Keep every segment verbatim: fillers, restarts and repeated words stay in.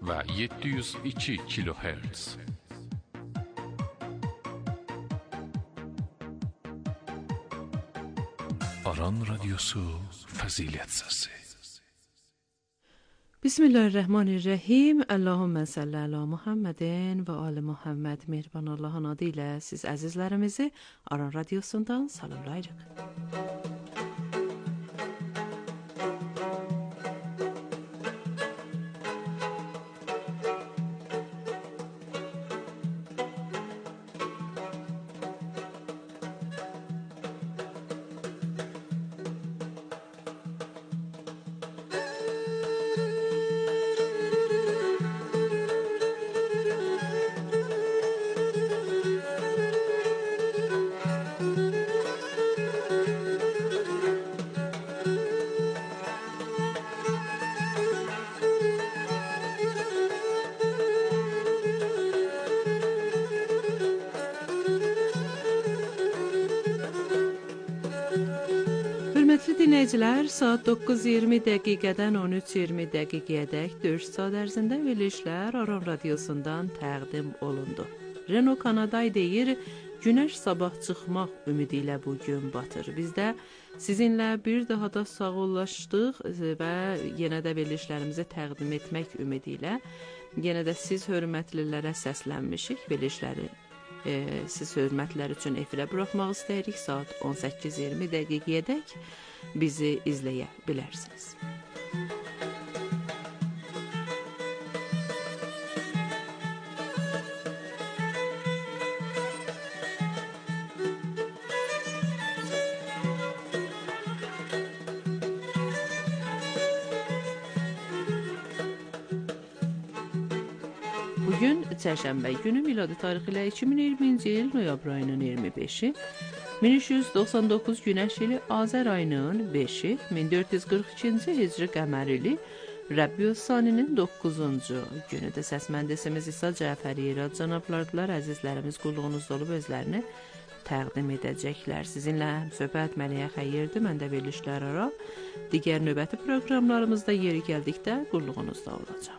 və yeddi yüz iki kilohertz. Aran Radyosu Fəzilət Səsi. Bismillahirrahmanirrahim. Allahümme salli ala Muhammedin ve ali Muhammed. Mehriban Allah'ın adıyla siz azizlerimizi Aran Radyosu'ndan salamlayırıq. Hörmətli dinləyicilər, saat doqquz iyirmi dəqiqədən on üç iyirmi dəqiqəyədək dörd saat ərzində verilişlər Aran Radyosu'ndan təqdim olundu. Renault Kanaday deyir, günəş sabah çıxmaq ümidi ilə bu gün batır. Biz də sizinlə bir daha da sağollaşdıq və yenə də verilişlərimizi təqdim etmək ümidi ilə yenə də siz hörmətlilərə səslənmişik. Verilişləri e, siz hörmətlər üçün efirə buraxmaq istəyirik. Saat on səkkiz iyirmi dəqiqəyədək bizi izləyə bilərsiniz. Bugün Çərşənbə günü, miladi tarixi ilə iki min iyirminci il noyabr ayının iyirmi beşi, min üç yüz doxsan doqquz günəş ili Azər ayının beşi, min dörd yüz qırx ikinci hicri qəmər ili Rəbiüs-Saninin doqquzuncu günüdür. Səs mühəndisimiz İsa Cəfəri Rad cənablardılar, əzizlərimiz qulluğunuzda olub özlərini təqdim edəcəklər. Sizinlə söhbət etməliyə xeyirdir, mən də verilişlər ara. Digər növbəti proqramlarımızda yeri gəldikdə qulluğunuzda olacağım.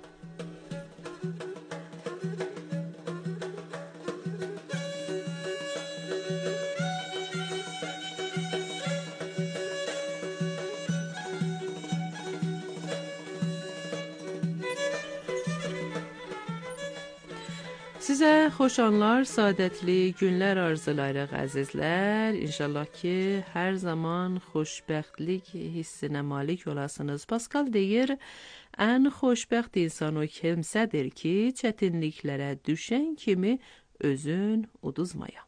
Sizə xoş anlar, saadətli günlər arzulayırıq əzizlər. İnşallah ki, hər zaman xoşbəxtlik hissinə malik olasınız. Pascal deyir, ən xoşbəxt insan o kimsədir ki, çətinliklərə düşən kimi özün uduzmaya.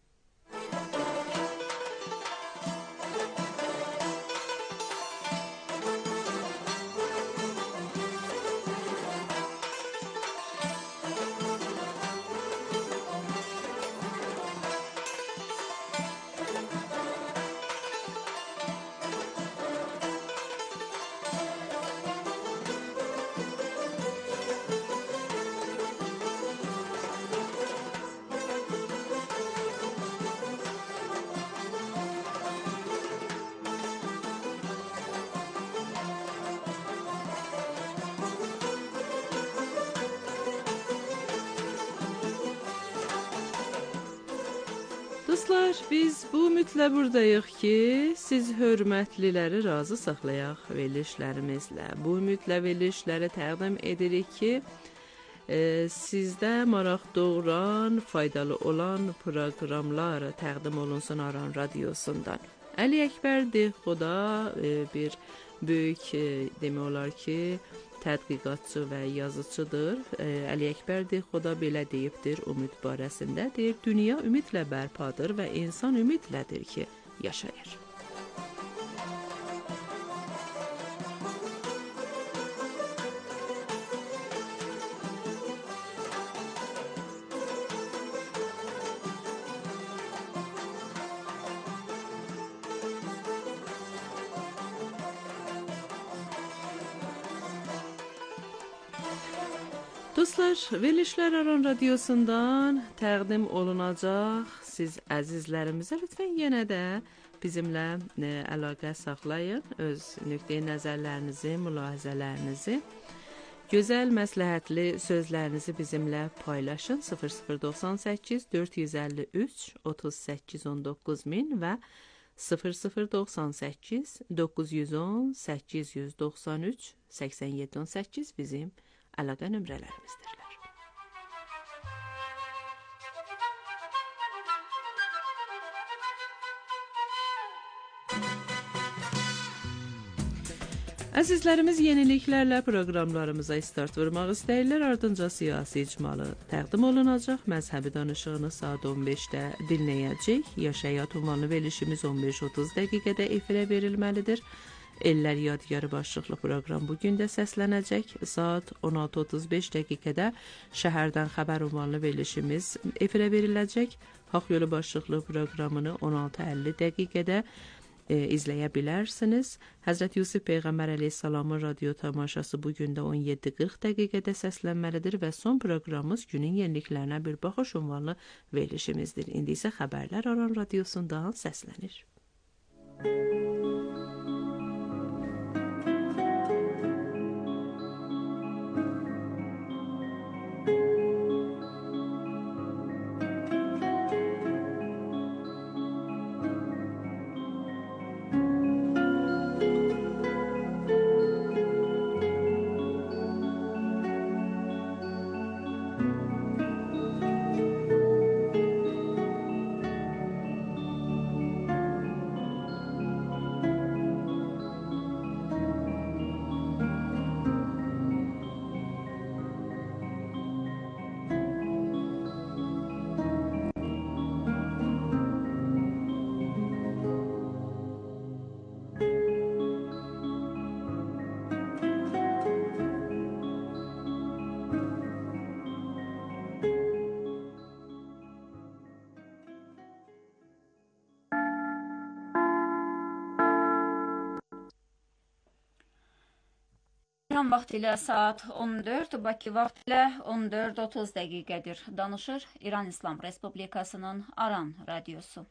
Dostlar, biz bu ümidlə buradayıq ki, siz hörmətliləri razı saxlayaq verilişlərimizlə. Bu ümidlə verilişləri təqdim edirik ki, e, sizdə maraq doğuran, faydalı olan proqramlar təqdim olunsun Aran Radyosu'ndan. Əli Əkbər Dehqoda e, bir böyük e, demək olar ki, tədqiqatçı və yazıcıdır. Əli Əkbər Dehqoda belə deyibdir ümid barəsində. Deyir, dünya ümidlə bərpadır və insan ümidlədir ki, yaşayır. Dostlar, verilişlər Aran Radyosu'ndan təqdim olunacaq. Siz əzizlərimizə lütfən yenə də bizimlə e, əlaqə saxlayın. Öz nöqteyi nəzərlərinizi, mülahizələrinizi Gözəl məsləhətli sözlərinizi bizimlə paylaşın. sıfır sıfır doxsan səkkiz dörd yüz əlli üç otuz səkkiz on doqquz min və sıfır sıfır doxsan səkkiz doqquz yüz on səkkiz yüz doxsan üç səksən yeddi on səkkiz bizim əlaqə nömrələrimizdirlər. Əzizlərimiz yeniliklərlə proqramlarımıza start vurmaq istəyirlər. Ardınca siyasi icmalı təqdim olunacaq. Məzhəbi danışığını saat on beşdə dinləyəcək. Yaş həyat ünvanlı verilişimiz on beş otuz dəqiqədə efirə verilməlidir. Ellər Yadigarı başlıqlı proqram bugün də səslənəcək. Saat on altı otuz beş dəqiqədə Şəhərdən xəbər ünvanlı verilişimiz efirə veriləcək. Haqq yolu başlıqlı proqramını on altı əlli dəqiqədə E, izləyə bilərsiniz. Həzrət Yusif Peyğəmbər əleyhissalamın radio tamaşası bugün də on yeddi qırx dəqiqədə səslənməlidir və son proqramımız günün yeniliklərinə bir baxış ünvanlı verilişimizdir. İndi isə xəbərlər Aran radiosundan səslənir. İran vaxtı ilə saat on dörd, Bakı vaxtı ilə on dörd otuz dəqiqədir. Danışır İran İslam Respublikasının Aran radiosu.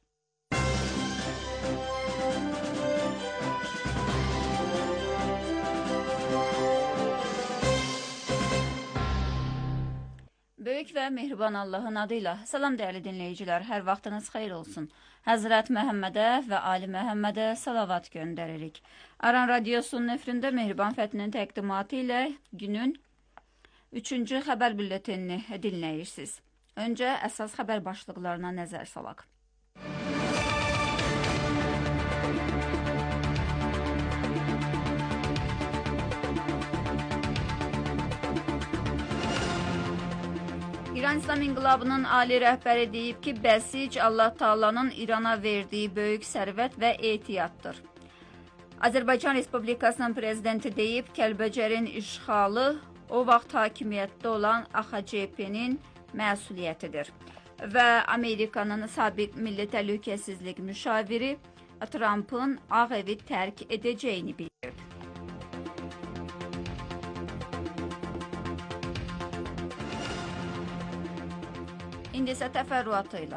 Böyük və mehriban Allahın adıyla. Salam dəyərli dinləyicilər, hər vaxtınız xeyir olsun. Həzrət Məhəmmədə və Ali Məhəmmədə salavat göndəririk. Aran radiosunun nefrində Mehriban Fətinin təqdimatı ilə günün üçüncü xəbər bülletenini dinləyirsiniz. Öncə əsas xəbər başlıqlarına nəzər salaq. İran İslam İnqilabının ali rəhbəri deyib ki, Bəsic Allah Taala'nın İrana verdiyi böyük sərvət və ehtiyatdır. Azərbaycan Respublikasının prezidenti deyib, Kəlbəcərin işğalı o vaxt hakimiyyətdə olan A X C P-nin məsuliyyətidir. Və Amerikanın sabiq milli təhlükəsizlik müşaviri Trump'ın Ağ Evi tərk edəcəyini bildirdi. İndi isə təfərrüatı ilə.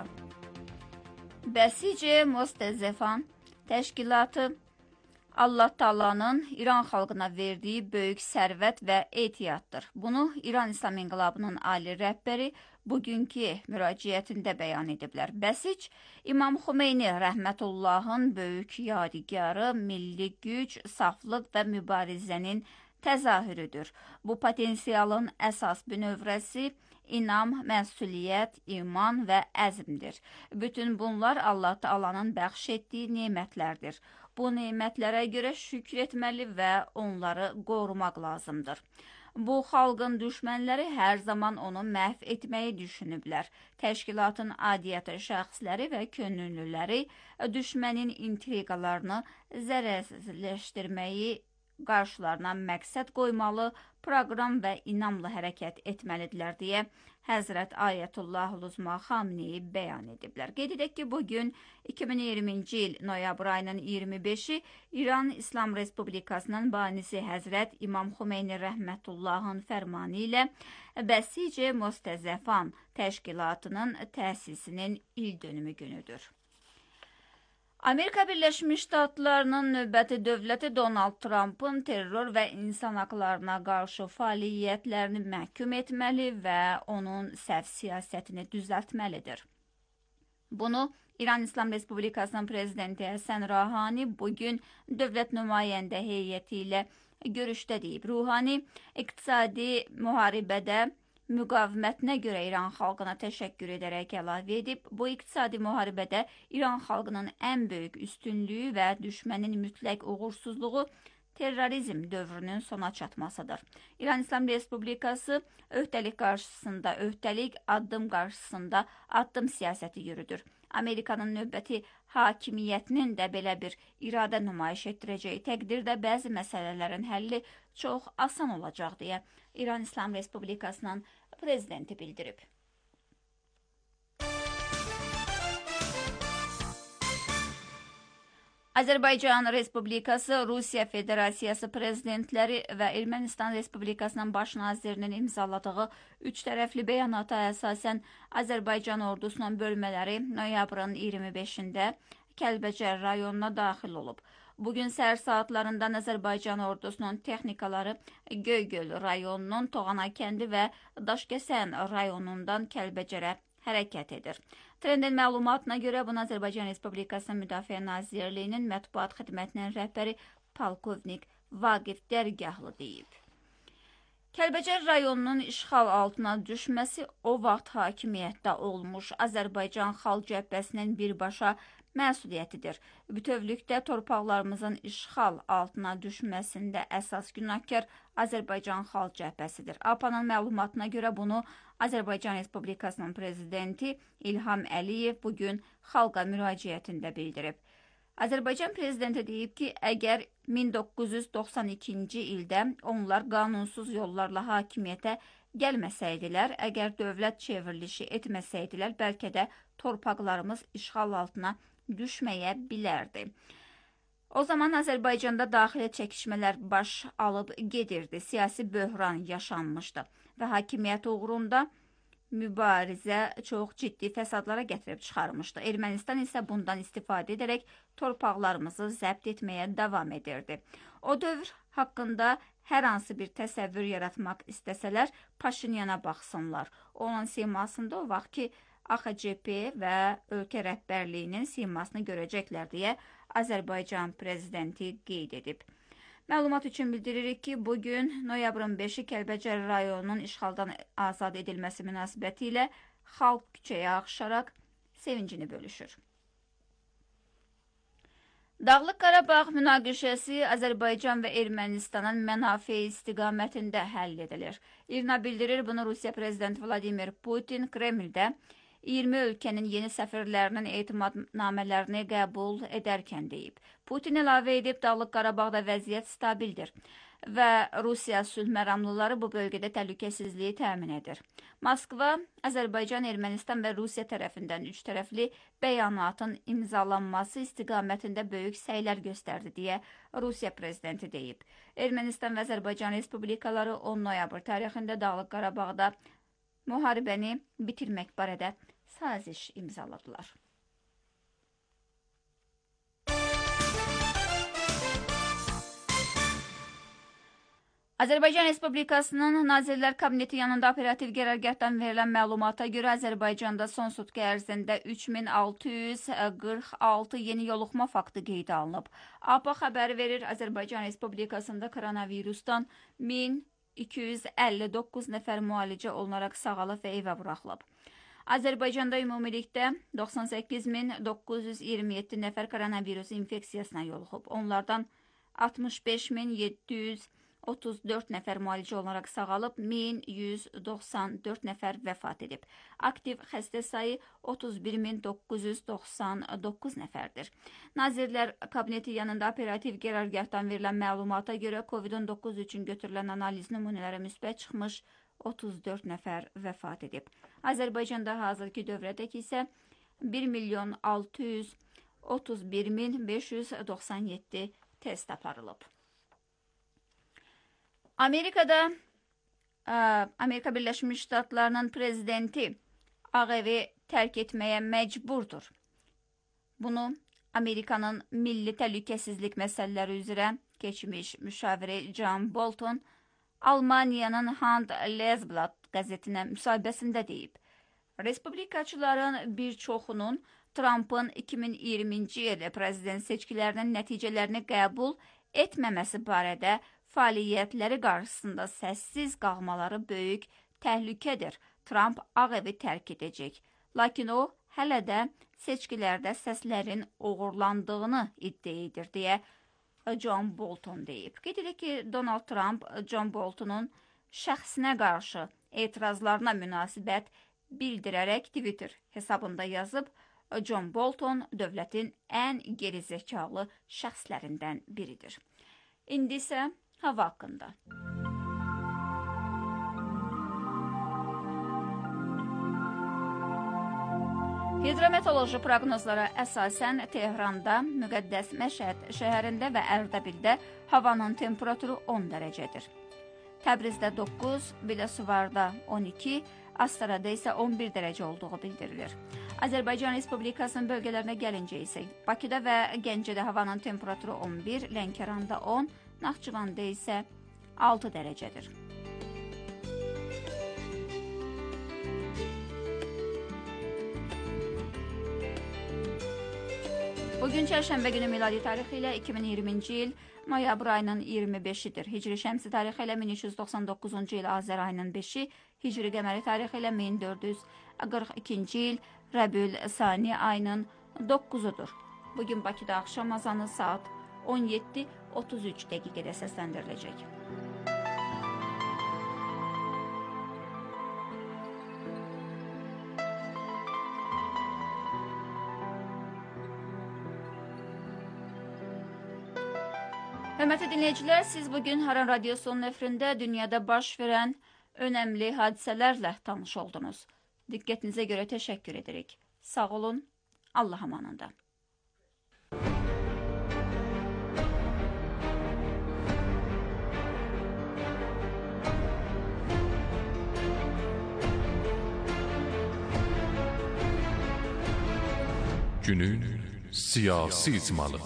Bəsic Mostəzəfan təşkilatı Allah Taala'nın İran xalqına verdiyi böyük sərvət və ehtiyatdır. Bunu İran İslam İnqilabının ali rəhbəri bugünkü müraciətində bəyan ediblər. Bəsic, İmam Xomeyni rəhmətullahın böyük yadigarı, milli güc, saflıq və mübarizənin təzahürüdür. Bu potensialın əsas bünövrəsi İnam, məsuliyyət, iman və əzmdir. Bütün bunlar Allah Taala'nın bəxş etdiyi nemətlərdir. Bu nemətlərə görə şükür etməli və onları qorumaq lazımdır. Bu xalqın düşmənləri hər zaman onu məhv etməyi düşünüblər. Təşkilatın adiyyatı şəxsləri və könüllüləri düşmənin intriqalarını zərərsizləşdirməyi qarşılarına məqsəd qoymalı, proqram və inamla hərəkət etməlidirlər deyə Həzrət Ayətullah Uzma Xameneyi bəyan ediblər. Qeyd edək ki, bugün iki min iyirminci il noyabr ayının iyirmi beşi İran İslam Respublikasının banisi Həzrət İmam Xomeyni rəhmətullahın fərmanı ilə Bəsic Mostəzəfan təşkilatının təsisinin il dönümü günüdür. Amerika Birləşmiş Ştatlarının növbəti dövləti Donald Trumpın terror və insan haqlarına qarşı fəaliyyətlərini məhkum etməli və onun səhv siyasətini düzəltməlidir. Bunu İran İslam Respublikasının prezidenti Həsən Ruhani bugün dövlət nümayəndə heyəti ilə görüşdə deyib. Ruhani iqtisadi müharibədə müqavimətinə görə İran xalqına təşəkkür edərək əlavə edib, bu iqtisadi müharibədə İran xalqının ən böyük üstünlüyü və düşmənin mütləq uğursuzluğu terrorizm dövrünün sona çatmasıdır. İran İslam Respublikası öhdəlik qarşısında öhdəlik, addım qarşısında addım siyasəti yürüdür. Amerikanın növbəti hakimiyyətinin də belə bir iradə nümayiş etdirəcəyi təqdirdə bəzi məsələlərin həlli çox asan olacaq deyə İran İslam Respublikasının prezidenti bildirib. Azərbaycan Respublikası, Rusiya Federasiyası prezidentləri və Ermənistan Respublikasının baş nazirinin imzaladığı üç tərəfli bəyanata əsasən Azərbaycan ordusunun bölmələri noyabrın iyirmi beşində Kəlbəcər rayonuna daxil olub. Bugün səhər saatlarından Azərbaycan ordusunun texnikaları Göygöl rayonunun Toğana kəndi və Daşkəsən rayonundan Kəlbəcərə hərəkət edir. Trendin məlumatına görə bunu Azərbaycan Respublikasının Müdafiə Nazirliyinin mətbuat xidmətinin rəhbəri Polkovnik Vaqif Dərgahlı deyib. Kəlbəcər rayonunun işğal altına düşməsi o vaxt hakimiyyətdə olmuş Azərbaycan Xalq Cəbhəsinin birbaşa məsuliyyətidir. Bütövlükdə torpaqlarımızın işğal altına düşməsində əsas günahkar Azərbaycan Xalq Cəbhəsidir. A P A-nın məlumatına görə bunu Azərbaycan Respublikasının prezidenti İlham Əliyev bugün xalqa müraciətində bildirib. Azərbaycan prezidenti deyib ki, əgər min doqquz yüz doxsan ikinci ildə onlar qanunsuz yollarla hakimiyyətə gəlməsəydilər, əgər dövlət çevrilişi etməsəydilər, bəlkə də torpaqlarımız işğal altına düşməyə bilərdi. O zaman Azərbaycanda daxili çəkişmələr baş alıb gedirdi, siyasi böhran yaşanmışdı və hakimiyyət uğrunda mübarizə çox ciddi fəsadlara gətirib çıxarmışdı. Ermənistan isə bundan istifadə edərək torpaqlarımızı zəbt etməyə davam edirdi. O dövr haqqında hər hansı bir təsəvvür yaratmaq istəsələr, Paşinyana baxsınlar. Onun simasında o vaxt ki, A X C P və ölkə rəhbərliyinin simasını görəcəklər deyə Azərbaycan prezidenti qeyd edib. Məlumat üçün bildiririk ki, bugün noyabrın beşi Kəlbəcər rayonunun işğaldan azad edilməsi münasibəti ilə xalq küçəyə axışaraq sevincini bölüşür. Dağlıq Qarabağ münaqişəsi Azərbaycan və Ermənistanın mənafeyi istiqamətində həll edilir. İRNA bildirir, bunu Rusiya prezidenti Vladimir Putin Kremldə iyirmi ölkənin yeni səfirlərinin etimadnamələrini qəbul edərkən deyib. Putin əlavə edib, Dağlıq Qarabağda vəziyyət stabildir və Rusiya sülh məramlıları bu bölgədə təhlükəsizliyi təmin edir. Moskva, Azərbaycan, Ermənistan və Rusiya tərəfindən üç tərəfli bəyanatın imzalanması istiqamətində böyük səylər göstərdi deyə Rusiya prezidenti deyib. Ermənistan və Azərbaycan Respublikaları on noyabr tarixində Dağlıq Qarabağda müharibəni bitirmək barədə saziş imzaladılar. Azərbaycan Respublikasının Nazirlər Kabineti yanında operativ qərargahdan verilən məlumata görə Azərbaycanda son sutqa ərzində üç min altı yüz qırx altı yeni yoluxma faktı qeydə alınıb. A P A xəbəri verir, Azərbaycan Respublikasında koronavirusdan min iki yüz əlli doqquz nəfər müalicə olunaraq sağalıb və evə buraxılıb. Azərbaycanda ümumilikdə doxsan səkkiz min doqquz yüz iyirmi yeddi nəfər koronavirus infeksiyasına yoluxub. Onlardan altmış beş min yeddi yüz otuz dörd nəfər müalicə olunaraq sağalıb, min yüz doxsan dörd nəfər vəfat edib. Aktiv xəstə sayı otuz bir min doqquz yüz doxsan doqquz nəfərdir. Nazirlər Kabineti yanında operativ qərargahdan verilən məlumata görə COVID on doqquz üçün götürülən analiz nümunələri müsbət çıxmış, otuz dörd nəfər vəfat edib. Azərbaycanda hazırki dövrədək isə bir milyon altı yüz otuz bir min beş yüz doxsan yeddi test aparılıb. Amerikada Amerika Birləşmiş Ştatlarının prezidenti Ağ Evi tərk etməyə məcburdur. Bunu Amerikanın Milli Təhlükəsizlik məsələləri üzrə keçmiş müşaviri John Bolton Almaniyanın Handelsblatt qəzetinə müsahibəsində deyib. Respublikaçıların bir çoxunun Trumpın iki min iyirminci il prezident seçkilərinin nəticələrini qəbul etməməsi barədə fəaliyyətləri qarşısında səssiz qalmaları böyük təhlükədir. Trump Ağ Evi tərk edəcək. Lakin o, hələ də seçkilərdə səslərin uğurlandığını iddia edir, deyə John Bolton deyib. Qeyd edir ki, Donald Trump John Boltonun şəxsinə qarşı etirazlarına münasibət bildirərək Twitter hesabında yazıb, John Bolton dövlətin ən gerizekalı şəxslərindən biridir. İndi isə hava haqqında. Hidrometeoroloji proqnozlara əsasən Tehranda, Müqəddəs Məşhəd şəhərində və Ərdəbildə havanın temperaturu on dərəcədir. Təbrizdə doqquz, Biləsuvarda on iki, Astarada isə on bir dərəcə olduğu bildirilir. Azərbaycan Respublikasının bölgələrinə gəlincə isə Bakıda və Gəncədə havanın temperaturu on bir, Lənkəranda on, Naxçıvanda isə altı dərəcədir. Bugün çərşənbə günü miladi tarixi ilə iki min iyirminci il noyabr ayının iyirmi beşidir. Hicri şəmsi tarixi ilə min üç yüz doxsan doqquzuncu il Azər ayının beşi, Hicri qəməri tarixi ilə min dörd yüz qırx ikinci il Rəbül Sani ayının doqquzudur. Bugün Bakıda axşam azanı saat on yeddi otuz üç dəqiqədə səsləndiriləcək. Hörmətli dinləyicilər, siz bugün Haran Radiosunun efirində dünyada baş verən önəmli hadisələrlə tanış oldunuz. Diqqətinizə görə təşəkkür edirik. Sağ olun, Allah amanında. Günün siyasi icmalı.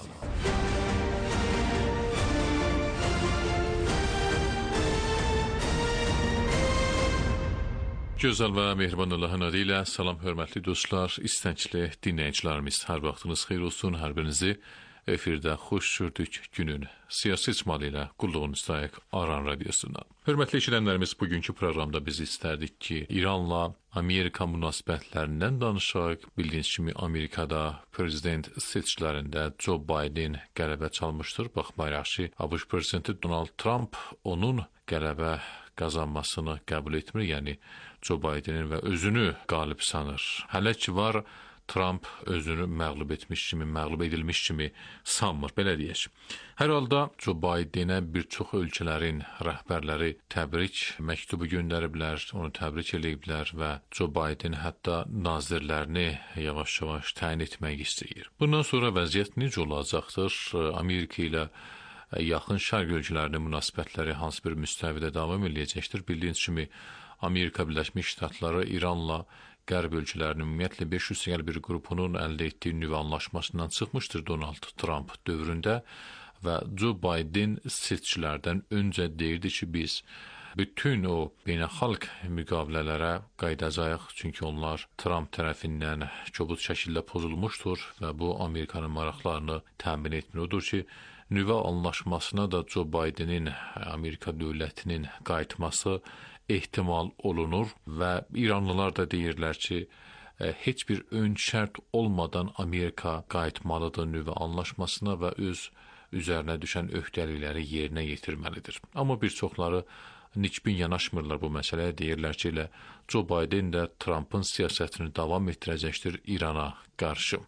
Gözəl və mehriban Allahın adı ilə salam hörmətli dostlar, istəncli dinləyicilərimiz, hər vaxtınız xeyir olsun, hər birinizi efirdə xoş gördük günün siyasi icmalı ilə qulluğunuzdayıq Aran Radiosundan. Hörmətli eşidənlərimiz, bugünkü proqramda biz istərdik ki, İranla Amerika münasibətlərindən danışaq. Bildiyiniz kimi Amerikada prezident seçkilərində Joe Biden qələbə çalmışdır. Baxmayaraq ki, ABŞ prezidenti Donald Trump onun qələbə qazanmasını qəbul etmir, yəni Joe Bidenin və özünü qalib sanır. Hələ ki var, Trump özünü məğlub etmiş kimi, məğlub edilmiş kimi sanmır, belə deyək. Hər halda Joe Bidenə bir çox ölkələrin rəhbərləri təbrik məktubu göndəriblər, onu təbrik ediblər və Joe Biden hətta nazirlərini yavaş-yavaş təyin etmək istəyir. Bundan sonra vəziyyət necə olacaqdır? Amerika ilə yaxın şərq ölkələrinin münasibətləri hansı bir müstəvidə davam edəcəkdir? Bildiyiniz kimi Amerika Birləşmiş Ştatları İranla Qərb ölkələrinin ümumiyyətlə beş yüz bir qrupunun əldə etdiyi nüvə anlaşmasından çıxmışdır Donald Trump dövründə və Joe Biden seçkilərdən öncə deyirdi ki, biz bütün o beynəlxalq müqavilələrə qayıdacağıq, çünki onlar Trump tərəfindən kobud şəkildə pozulmuşdur və bu Amerikanın maraqlarını təmin etmir. Odur ki, nüvə anlaşmasına da Joe Bidenin, Amerika dövlətinin qayıtması ehtimal olunur və İranlılar da deyirlər ki, heç bir ön şərt olmadan Amerika qayıtmalıdır nüvə anlaşmasına və öz üzərinə düşən öhdəlikləri yerinə yetirməlidir. Amma bir çoxları nikbin yanaşmırlar bu məsələyə, deyirlər ki, elə Joe Biden də Trumpın siyasətini davam etdirəcəkdir İrana qarşı.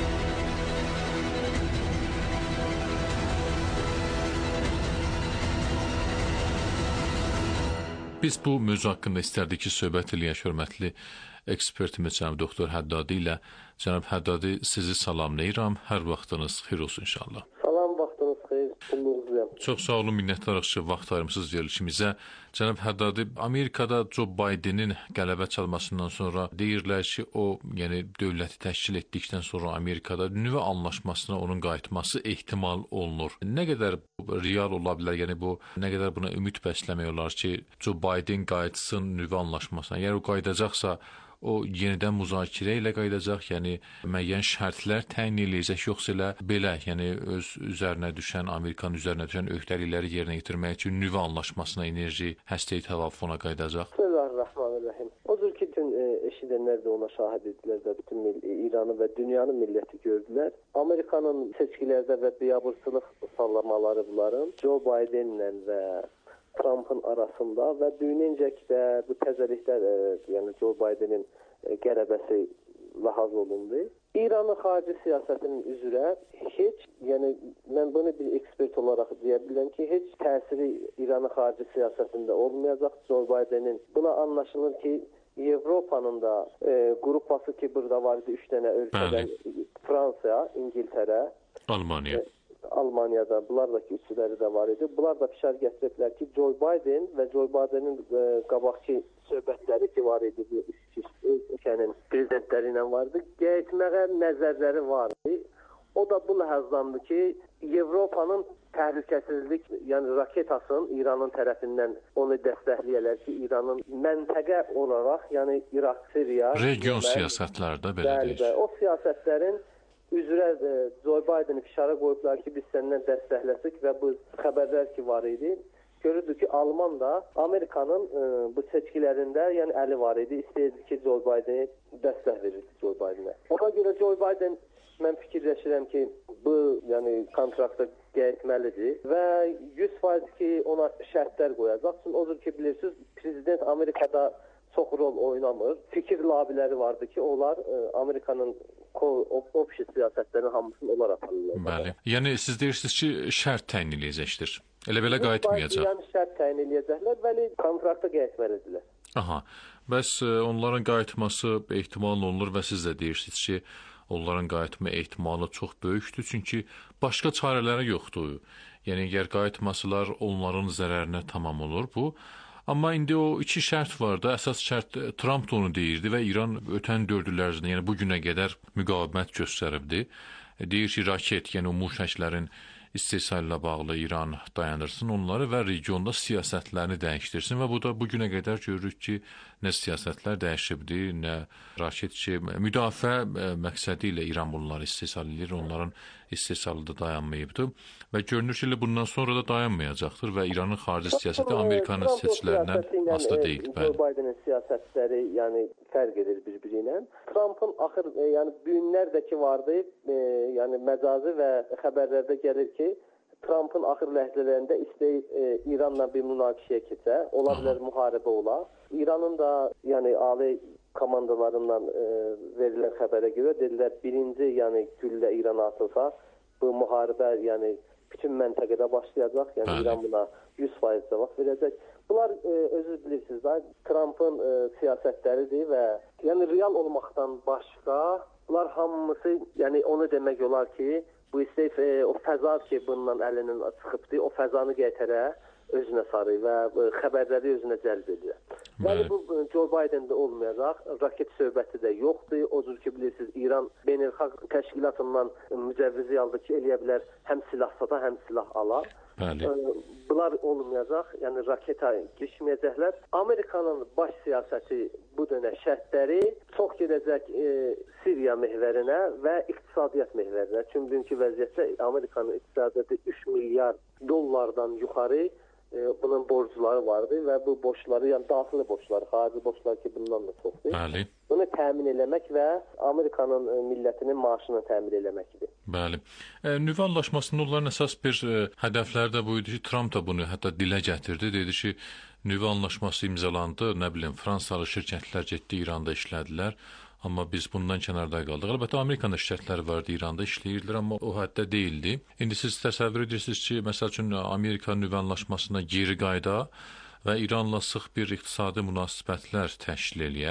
Biz bu mövzu haqqında istərdik ki, söhbət eləyək hörmətli ekspertimiz cənab doktor Həddadi ilə. Cənab Həddadi, sizi salamlayıram. Hər vaxtınız xeyir olsun inşallah. Salam, vaxtınız xeyir. Çox sağ olun, minnətdarıq ki, vaxt ayırmısınız verilişimizə. Cənab Həddadi, Amerikada Joe Bidenin qələbə çalmasından sonra deyirlər ki, o, yəni dövləti təşkil etdikdən sonra Amerikada nüvə anlaşmasına onun qayıtması ehtimal olunur. Nə qədər real ola bilər, yəni bu, nə qədər buna ümid bəsləmək olar ki, Joe Biden qayıtsın nüvə anlaşmasına? Yəni o qayıdacaqsa, o yenidən müzakirə ilə qayıdacaq, yəni müəyyən şərtlər təyin eləyəcək, yoxsa elə belə, yəni öz üzərinə düşən, Amerikanın üzərinə düşən öhdəlikləri yerinə yetirmək üçün nüvə anlaşmasına, enerji, həstəyi təvafuna qayıdacaq? Bismillahirrahmanirrahim. Odur ki, bütün e, eşidənlər də ona şahid edilər və bütün İranı və dünyanın milləti gördülər. Amerikanın seçkilərdə və biabırçılıq sallamaları bunların Joe Bidenlə və Trump'ın arasında və düyününcəki də bu təzəliklər, e, yəni Joe Bidenin e, qələbəsi lahaz olundu. İranın xarici siyasətinin üzrə heç, yəni mən bunu bir ekspert olaraq deyə bilirəm ki, heç təsiri İranın xarici siyasətində olmayacaq Joe Bidenin. Buna anlaşılır ki, Avropanın da e, qrupası ki, burada var idi üç dənə ölkədən, Fransa, İngiltərə, Almaniya. E, Almaniyada, bunlar da ki, üçləri də var idi. Bunlar da fişar gətiriblər ki, Joe Biden və Joe Bidenin e, qabaqki söhbətləri ki, var idi, bu ölkənin prezidentləri ilə var idi, getməyə nəzərləri var idi. O da bu ləhəzdandır ki, Avropanın təhlükəsizlik, yəni raketasının İranın tərəfindən onu dəstəkləyərlər ki, İranın məntəqə olaraq, yəni İraq, Siriya, region siyasətlərdə belə deyir. O siyasətlərin üzrə e, Joe Biden'i fişara qoyublar ki, biz səndən dəstəkləsək və bu xəbərlər ki, var idi. Görürdük ki, Alman da Amerikanın e, bu seçkilərində, yəni əli var idi, istəyirdi ki, Joe Biden'i dəstək verirdi Joe Biden'ə. Ona görə Joe Biden, mən fikirləşirəm ki, bu yəni kontrakta getməlidir və yüz faiz ki, ona şərtlər qoyacaq. Çünki odur ki, bilirsiniz, prezident Amerikada çox rol oynamır. Fikir labiləri vardı ki, onlar e, Amerikanın opşi siyasətlərinin hamısını onlar aparırlar. Bəli. Yəni siz deyirsiniz ki, şərt təyin eləyəcəkdir. Elə belə qayıtmayacaq. Yəni şərt təyin eləyəcəklər, bəli, kontrakta qayıtmalıdırlar. Aha. Bəs onların qayıtması ehtimal olunur və siz də deyirsiniz ki, onların qayıtma ehtimalı çox böyükdür, çünki başqa çarələri yoxdur. Yəni əgər qayıtmasılar onların zərərinə tamam olur bu. Amma indi o iki şərt var da, əsas şərt Trump da onu deyirdi və İran ötən dörd il ərzində, yəni bu günə qədər müqavimət göstəribdi. Deyir ki, raket, yəni o muşəklərin istehsal ilə bağlı İran dayandırsın onları və regionda siyasətlərini dəyişdirsin və bu da bu günə qədər görürük ki, nə siyasətlər dəyişibdir, nə raket ki, müdafiə məqsədi ilə İran bunları istehsal edir, onların istehsalı da dayanmayıbdır və görünür ki, bundan sonra da dayanmayacaqdır və İranın xarici siyasəti Amerikanın seçkilərindən asılı deyil. Joe Bidenin siyasətləri yəni fərq edir bir-biri ilə. Trump'ın axır, e, yəni bugünlərdəki vardı, e, yəni məcazi və xəbərlərdə gəlir ki, Trump'ın axır ləhzələrində istəyir e, İranla bir münaqişəyə keçə, ola bilər müharibə ola. İranın da yəni ali komandalarından e, verilən xəbərə görə dedilər, birinci yəni güllə İrana atılsa, bu müharibə yəni bütün məntəqədə başlayacaq. Yəni Bəli. İran buna yüz faiz cavab verəcək. Bunlar e, özünüz bilirsiniz da, Trump'ın e, siyasətləridir və yəni real olmaqdan başqa bunlar hamısı, yəni onu demək olar ki, bu istəyir e, o fəza ki, bundan əlindən çıxıbdır, o fəzanı gətirə özünə sarı və e, xəbərləri özünə cəlb edir. Yəni bu Joe Biden'də olmayacaq, raket söhbəti də yoxdur. Odur ki, bilirsiniz, İran beynəlxalq təşkilatından mücəvvizi aldı ki, eləyə bilər həm silah sata, həm silah ala. Bəli. Bunlar olmayacaq, yəni raketa girişməyəcəklər. Amerikanın baş siyasəti bu dönə şərtləri çox gedəcək e, Siriya məhvərinə və iqtisadiyyat məhvərinə. Çünki bugünkü vəziyyətdə Amerikanın iqtisadiyyatı üç milyar dollardan yuxarı e, bunun borcları vardı və bu borcları, yəni daxili borcları, xarici borclar ki, bundan da çoxdur. Bəli. Bunu təmin eləmək və Amerikanın e, millətinin maaşını təmin eləməkdir. Bəli. E, nüvə anlaşmasında onların əsas bir e, hədəfləri də bu idi ki, Trump da bunu hətta dilə gətirdi. Dedi ki, nüvə anlaşması imzalandı, nə bilim, Fransalı şirkətlər getdi, İranda işlədilər. Amma biz bundan kənarda qaldıq. Əlbəttə, Amerikanın şirkətləri vardı, İranda işləyirdilər, amma o həddə deyildi. İndi siz təsəvvür edirsiniz ki, məsəl üçün, Amerika nüvə anlaşmasına geri qayda və İranla sıx bir iqtisadi münasibətlər təşkil eləyə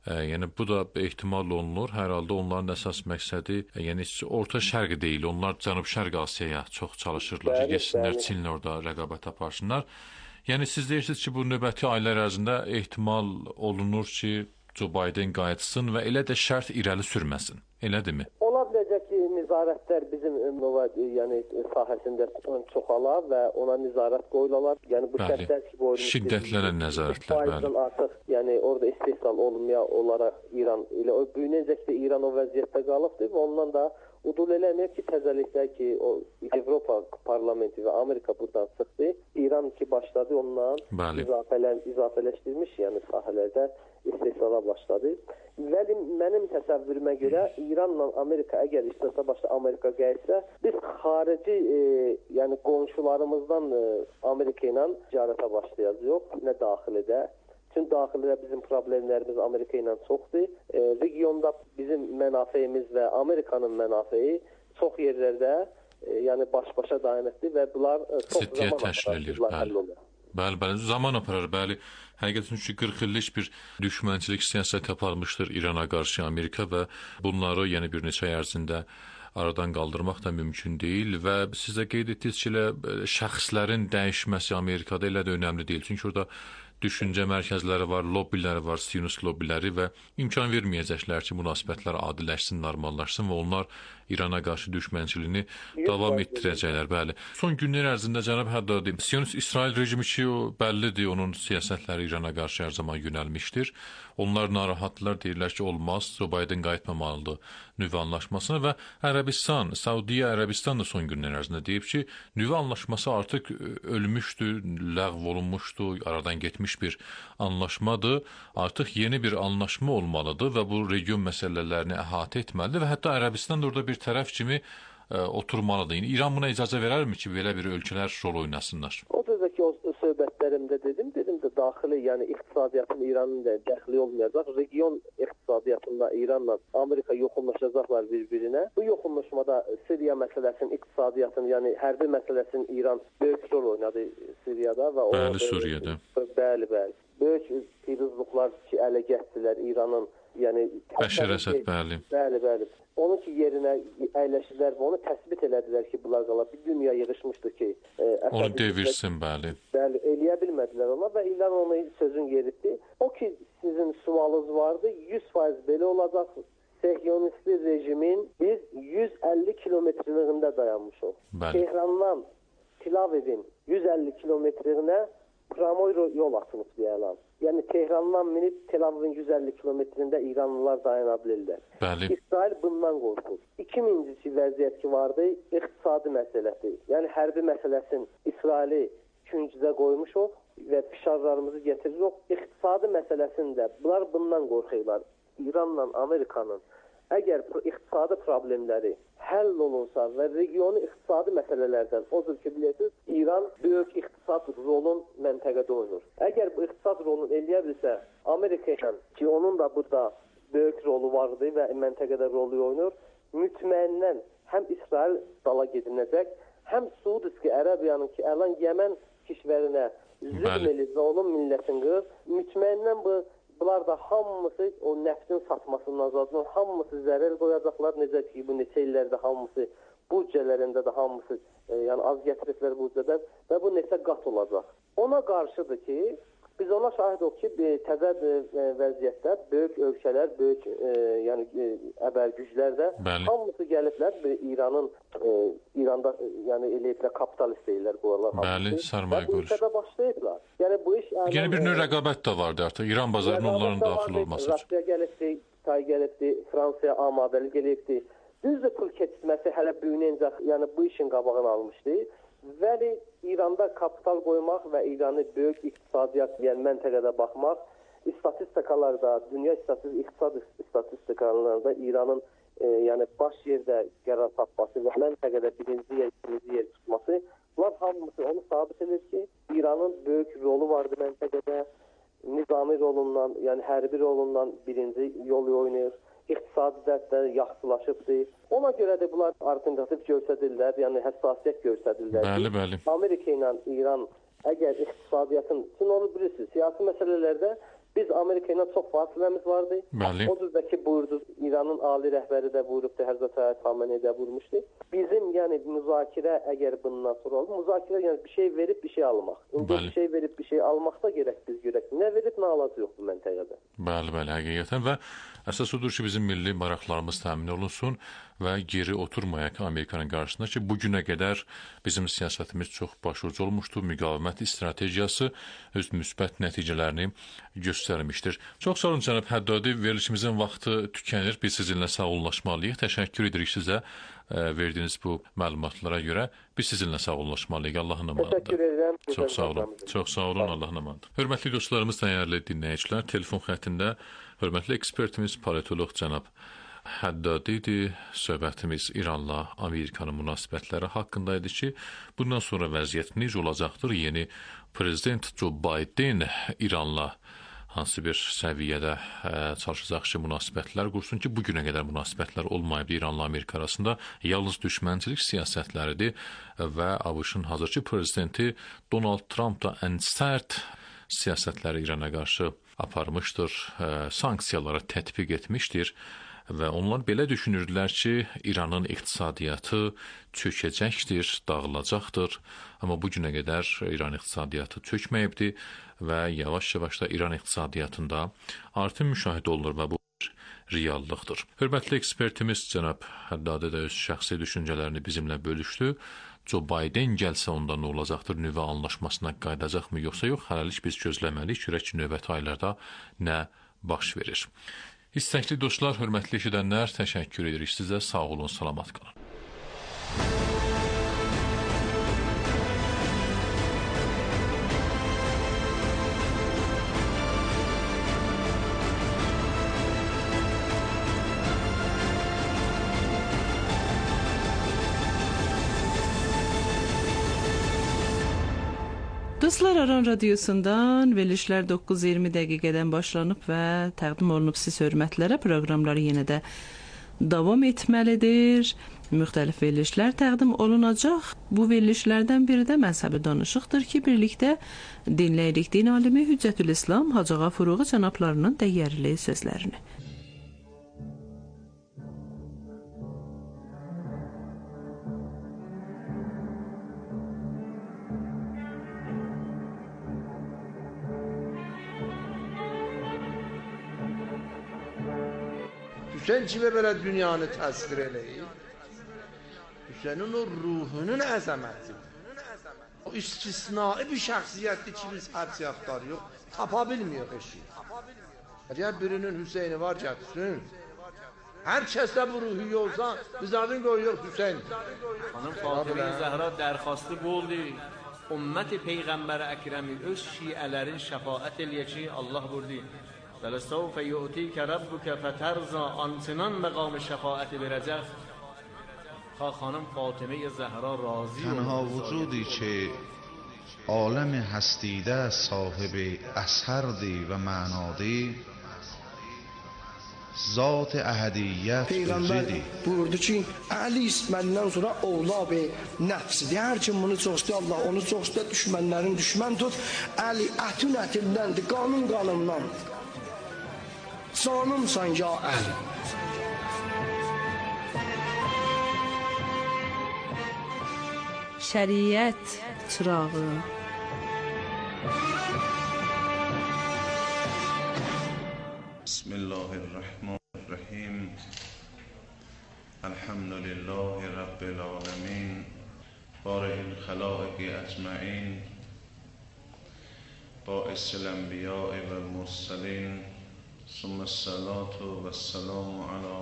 E, yəni bu da ehtimal olunur. Hər halda onların əsas məqsədi, e, yəni Orta Şərq deyil, onlar Cənub-Şərq Asiyaya çox çalışırlar ki, getsinlər Çinlə orada rəqabət aparsınlar. Yəni siz deyirsiniz ki, bu növbəti aylar ərzində ehtimal olunur ki, Joe Biden qayıtsın və elə də şərt irəli sürməsin. Elədirmi? Ola biləcək ki, nəzarətlər bizim nova, yəni sahəsində çoxala və ona nəzarət qoyulalar. Yəni bu şərtlər ki, bu şiddətlənən nəzarətlər, bəli. Artıq, yəni orada istehsal olunmaya olaraq İran elə o büyünəcək də İran o vəziyyətdə qalıbdır və ondan da udul eləmir ki, təzəliklər ki, o Avropa parlamenti və Amerika buradan çıxdı. İran ki başladı ondan izafələn, izafələşdirmiş, yəni sahələrdə istehsala başladı. Və mənim təsəvvürümə görə İranla Amerika əgər istehsala başla Amerika gəlsə, biz xarici, e, yəni qonşularımızdan e, Amerika ilə ticarətə başlayacağıq, nə daxilidə. Çünki daxilidə bizim problemlərimiz Amerika ilə çoxdur. E, regionda bizim mənafeyimiz və Amerikanın mənafeyi çox yerlərdə e, yəni baş-başa dayanıqdır və bunlar e, çox zaman təşkil edir. Bəli. Bəli, bəli, zaman aparır, bəli. Həqiqətən ki, qırx illik bir düşmənçilik siyasəti aparılmışdır İrana qarşı Amerika və bunları yəni bir neçə ay ərzində aradan qaldırmaq da mümkün deyil və siz də qeyd etdiniz ki, elə şəxslərin dəyişməsi Amerikada elə də önəmli deyil. Çünki orada düşüncə mərkəzləri var, lobbiləri var, sionist lobbiləri və imkan verməyəcəklər ki, münasibətlər adiləşsin, normallaşsın və onlar İrana qarşı düşmənçiliyini davam etdirəcəklər, bəli. Son günlər ərzində cənab Həddadi, sionist İsrail rejimi ki, o bəllidir, onun siyasətləri İrana qarşı hər zaman yönəlmişdir. Onlar narahatlar, deyirlər ki, olmaz, Joe Biden qayıtmamalıdır nüvə anlaşmasına və Ərəbistan, Saudiya Ərəbistan da son günlər ərzində deyib ki, nüvə anlaşması artıq ölmüşdür, ləğv olunmuşdur, aradan getmiş bir anlaşmadır. Artıq yeni bir anlaşma olmalıdır və bu region məsələlərini əhatə etməlidir və hətta Ərəbistan da orada bir tərəf kimi ə, oturmalıdır. Yəni, İran buna icazə verərmi ki, belə bir ölkələr rol oynasınlar? O da ki, o söhbətlərimdə dedim, dedim də daxili, yəni iqtisadiyyatın İranın da dəxli olmayacaq. Region iqtisadiyyatında İranla Amerika yoxunlaşacaqlar bir-birinə. Bu yoxunlaşmada Suriya məsələsinin iqtisadiyyatın, yəni hərbi məsələsinin İran böyük rol oynadı Suriyada və o bəli, Suriyada. Bəli, bəli. Böyük piruzluqlar ki, ələ gətirdilər İranın, yəni Bəşər Əsəd, bəli. Bəli, bəli. Onun ki yerinə əyləşdilər və onu təsbit elədilər ki, bunlar qala bir dünya yığışmışdı ki, e, onu devirsin, bəli. Bəli, eləyə bilmədilər ona və İran onu sözün yeritdi. O ki sizin sualınız vardı, yüz faiz belə olacaq. Sehyonistli rejimin biz yüz əlli kilometrliyində dayanmışıq. Tehrandan Tel Avivin yüz əlli kilometrliyinə tramvay yol açılıb deyələr. Yəni Tehrandan minib Tel Avivin yüz əlli kilometrində İranlılar dayana bilirlər. Bəli. İsrail bundan qorxur. İkincisi vəziyyət ki vardı, iqtisadi məsələdir. Yəni hərbi məsələsini İsraili küncdə qoymuşuq və fişarlarımızı getiririk. İqtisadi məsələsində bunlar bundan qorxurlar. İranla Amerikanın əgər iqtisadi problemləri həll olunsa və regionu iqtisadi məsələlərdən, o cür ki bilirsiniz, İran böyük iqtisad rolun məntəqədə oynur. Əgər bu iqtisad rolunu eləyə bilsə, Amerika ilə ki, onun da burada böyük rolu vardı və məntəqədə rolu oynur, mütməindən həm İsrail dala gediləcək, həm Suudi Ərəbiyanın ki, əlan Yəmən kişvərinə zülm edir və onun millətini qırır, mütməindən bu bunlar da hamısı o nəftin satmasından azadlığı, hamısı zərər qoyacaqlar. Necə ki, bu neçə illərdə hamısı büdcələrində də hamısı e, yəni az gətiriblər büdcədən və bu neçə qat olacaq. Ona qarşıdır ki, biz ona şahid olduq ki, təzə e, vəziyyətdə böyük ölkələr, böyük e, yəni e, əbəl güclər də hamısı gəliblər İranın e, İranda e, yəni eləyiblər kapitalist deyirlər qoyarlar. Bəli, sarmaya qoyulur. Bu başlayıblar. Yəni bu iş yeni bir növ rəqabət də vardı artıq. İran bazarına onların daxil olması üçün. Rusiya gəlibdi, Tay gəlibdi, Fransiya amadəli gəlibdi. Düzdür, pul keçirməsi hələ büyünəncək, yəni bu işin qabağını almışdı. Vəli İranda kapital qoymaq və İranı böyük iqtisadiyyat, yəni məntəqədə baxmaq, istatistikalarda, dünya iqtisad istatistikalarında İranın e, yəni baş yerdə qərar tapması və məntəqədə birinci yer, ikinci yer tutması, bunlar hamısı onu sabit edir ki, İranın böyük rolu vardı məntəqədə, nizami rolundan, yəni hərbi rolundan birinci yolu oynayır. İqtisadi dərddə yaxşılaşıbdır. Ona görə də bunlar alternativ göstərirlər, yəni həssasiyyət göstərirlər. Bəli, bəli. Amerika ilə İran əgər iqtisadiyyatın, sizin onu bilirsiniz, siyasi məsələlərdə Biz Amerika ilə çox fasiləmiz vardı. Bəli. O cüzdə ki, buyurdu, İranın ali rəhbəri də buyurubdu, Həzrət Ayət Xameneyi də buyurmuşdu. Bizim yəni müzakirə əgər bundan sonra olur, müzakirə yəni bir şey verib bir şey almaq. İndi Bəli. bir şey verib bir şey almaqda gərək biz görək. Nə verib nə alacaq yox bu məntəqədə. Bəli, bəli, həqiqətən və əsas odur ki, bizim milli maraqlarımız təmin olunsun və geri oturmayaq Amerikanın qarşısında ki, bu günə qədər bizim siyasətimiz çox başucu olmuşdur, müqavimət strategiyası öz müsbət nəticələrini göstərmişdir. Çox sağ olun cənab Həddadi, verilişimizin vaxtı tükənir, biz sizinlə sağollaşmalıyıq. Təşəkkür edirik sizə ə, verdiyiniz bu məlumatlara görə. Biz sizinlə sağollaşmalıyıq. Allahın amanıdır. Təşəkkür edirəm. Çox sağ olun. Çox sağ olun. Allahın amanıdır. Hörmətli dostlarımız, dəyərli dinləyicilər, telefon xəttində hörmətli ekspertimiz politoloq cənab Həddadidir. Söhbətimiz İranla Amerikanın münasibətləri haqqında idi ki, bundan sonra vəziyyət necə olacaqdır? Yeni prezident Joe Biden İranla hansı bir səviyyədə ə, çalışacaq ki, münasibətlər qursun ki, bu günə qədər münasibətlər olmayıb İranla Amerika arasında, yalnız düşmənçilik siyasətləridir və ABŞ-ın hazırki prezidenti Donald Trump da ən sərt siyasətləri İrana qarşı aparmışdır, ə, sanksiyalara tətbiq etmişdir və onlar belə düşünürdülər ki, İranın iqtisadiyyatı çökəcəkdir, dağılacaqdır. Amma bu günə qədər İran iqtisadiyyatı çökməyibdir və yavaş-yavaş da İran iqtisadiyyatında artım müşahidə olunur və bu reallıqdır. Hörmətli ekspertimiz cənab Həddadi də öz şəxsi düşüncələrini bizimlə bölüşdü. Joe Biden gəlsə onda nə olacaqdır? Nüvə anlaşmasına qayıdacaqmı yoxsa yox? Hələlik biz gözləməliyik. Görək ki, növbəti aylarda nə baş verir. İstəkli dostlar, hörmətli eşidənlər, təşəkkür edirik sizə. Sağ olun, salamat qalın. Dostlar, Aran Radiosundan verilişlər doqquz iyirmi dəqiqədən başlanıb və təqdim olunub siz hörmətlərə. Proqramları yenə də davam etməlidir. Müxtəlif verilişlər təqdim olunacaq. Bu verilişlərdən biri də məzhəbi danışıqdır ki, birlikdə dinləyirik din alimi Hüccətül İslam Hacı Ağa Furuğu cənablarının dəyərli sözlərini. Hüseyin kimi belə dünyanı təsvir eləyir. Hüseynin o ruhunun əzəmətidir. O istisnai bir şəxsiyyətdir ki, biz hədsiyatlar yox, tapa bilmiyor eşi. Əgər birinin Hüseyni var gətirsin, hər kəsdə bu ruhu yolsa, biz adın qoyuyor Hüseyin. Xanım Fatıma Zəhra dərxastı bu oldu. Ümmət-i Peyğəmbər Əkrəmi öz şiələrin şəfaət eləyək ki, Allah vurdu. وَلَسَوْفَ يُؤْتِيكَ رَبُّكَ فَتَرْضَى آنچنان مقام شفاعت برجع تا خانم فاطمه زهرا راضی تنها وجودی که عالم هستیده صاحب اثردی و معنادی zat əhədiyyət Peyğəmbər buyurdu ki, Əli məndən sonra ovlab-ı nəfsidir. Hər kim bunu çox istəyir, Allah onu çox istəyir, düşmənlərin düşmən tut. Əli ətün ətindəndir, qanun qanımdandır. Canımsan ya Əli. Şəriət çırağı. بسم الله الرحمن الرحیم الحمد لله رب العالمین بارئ الخلائق اجمعین باعث الانبیاء و المرسلین ثم الصلاة و السلام علی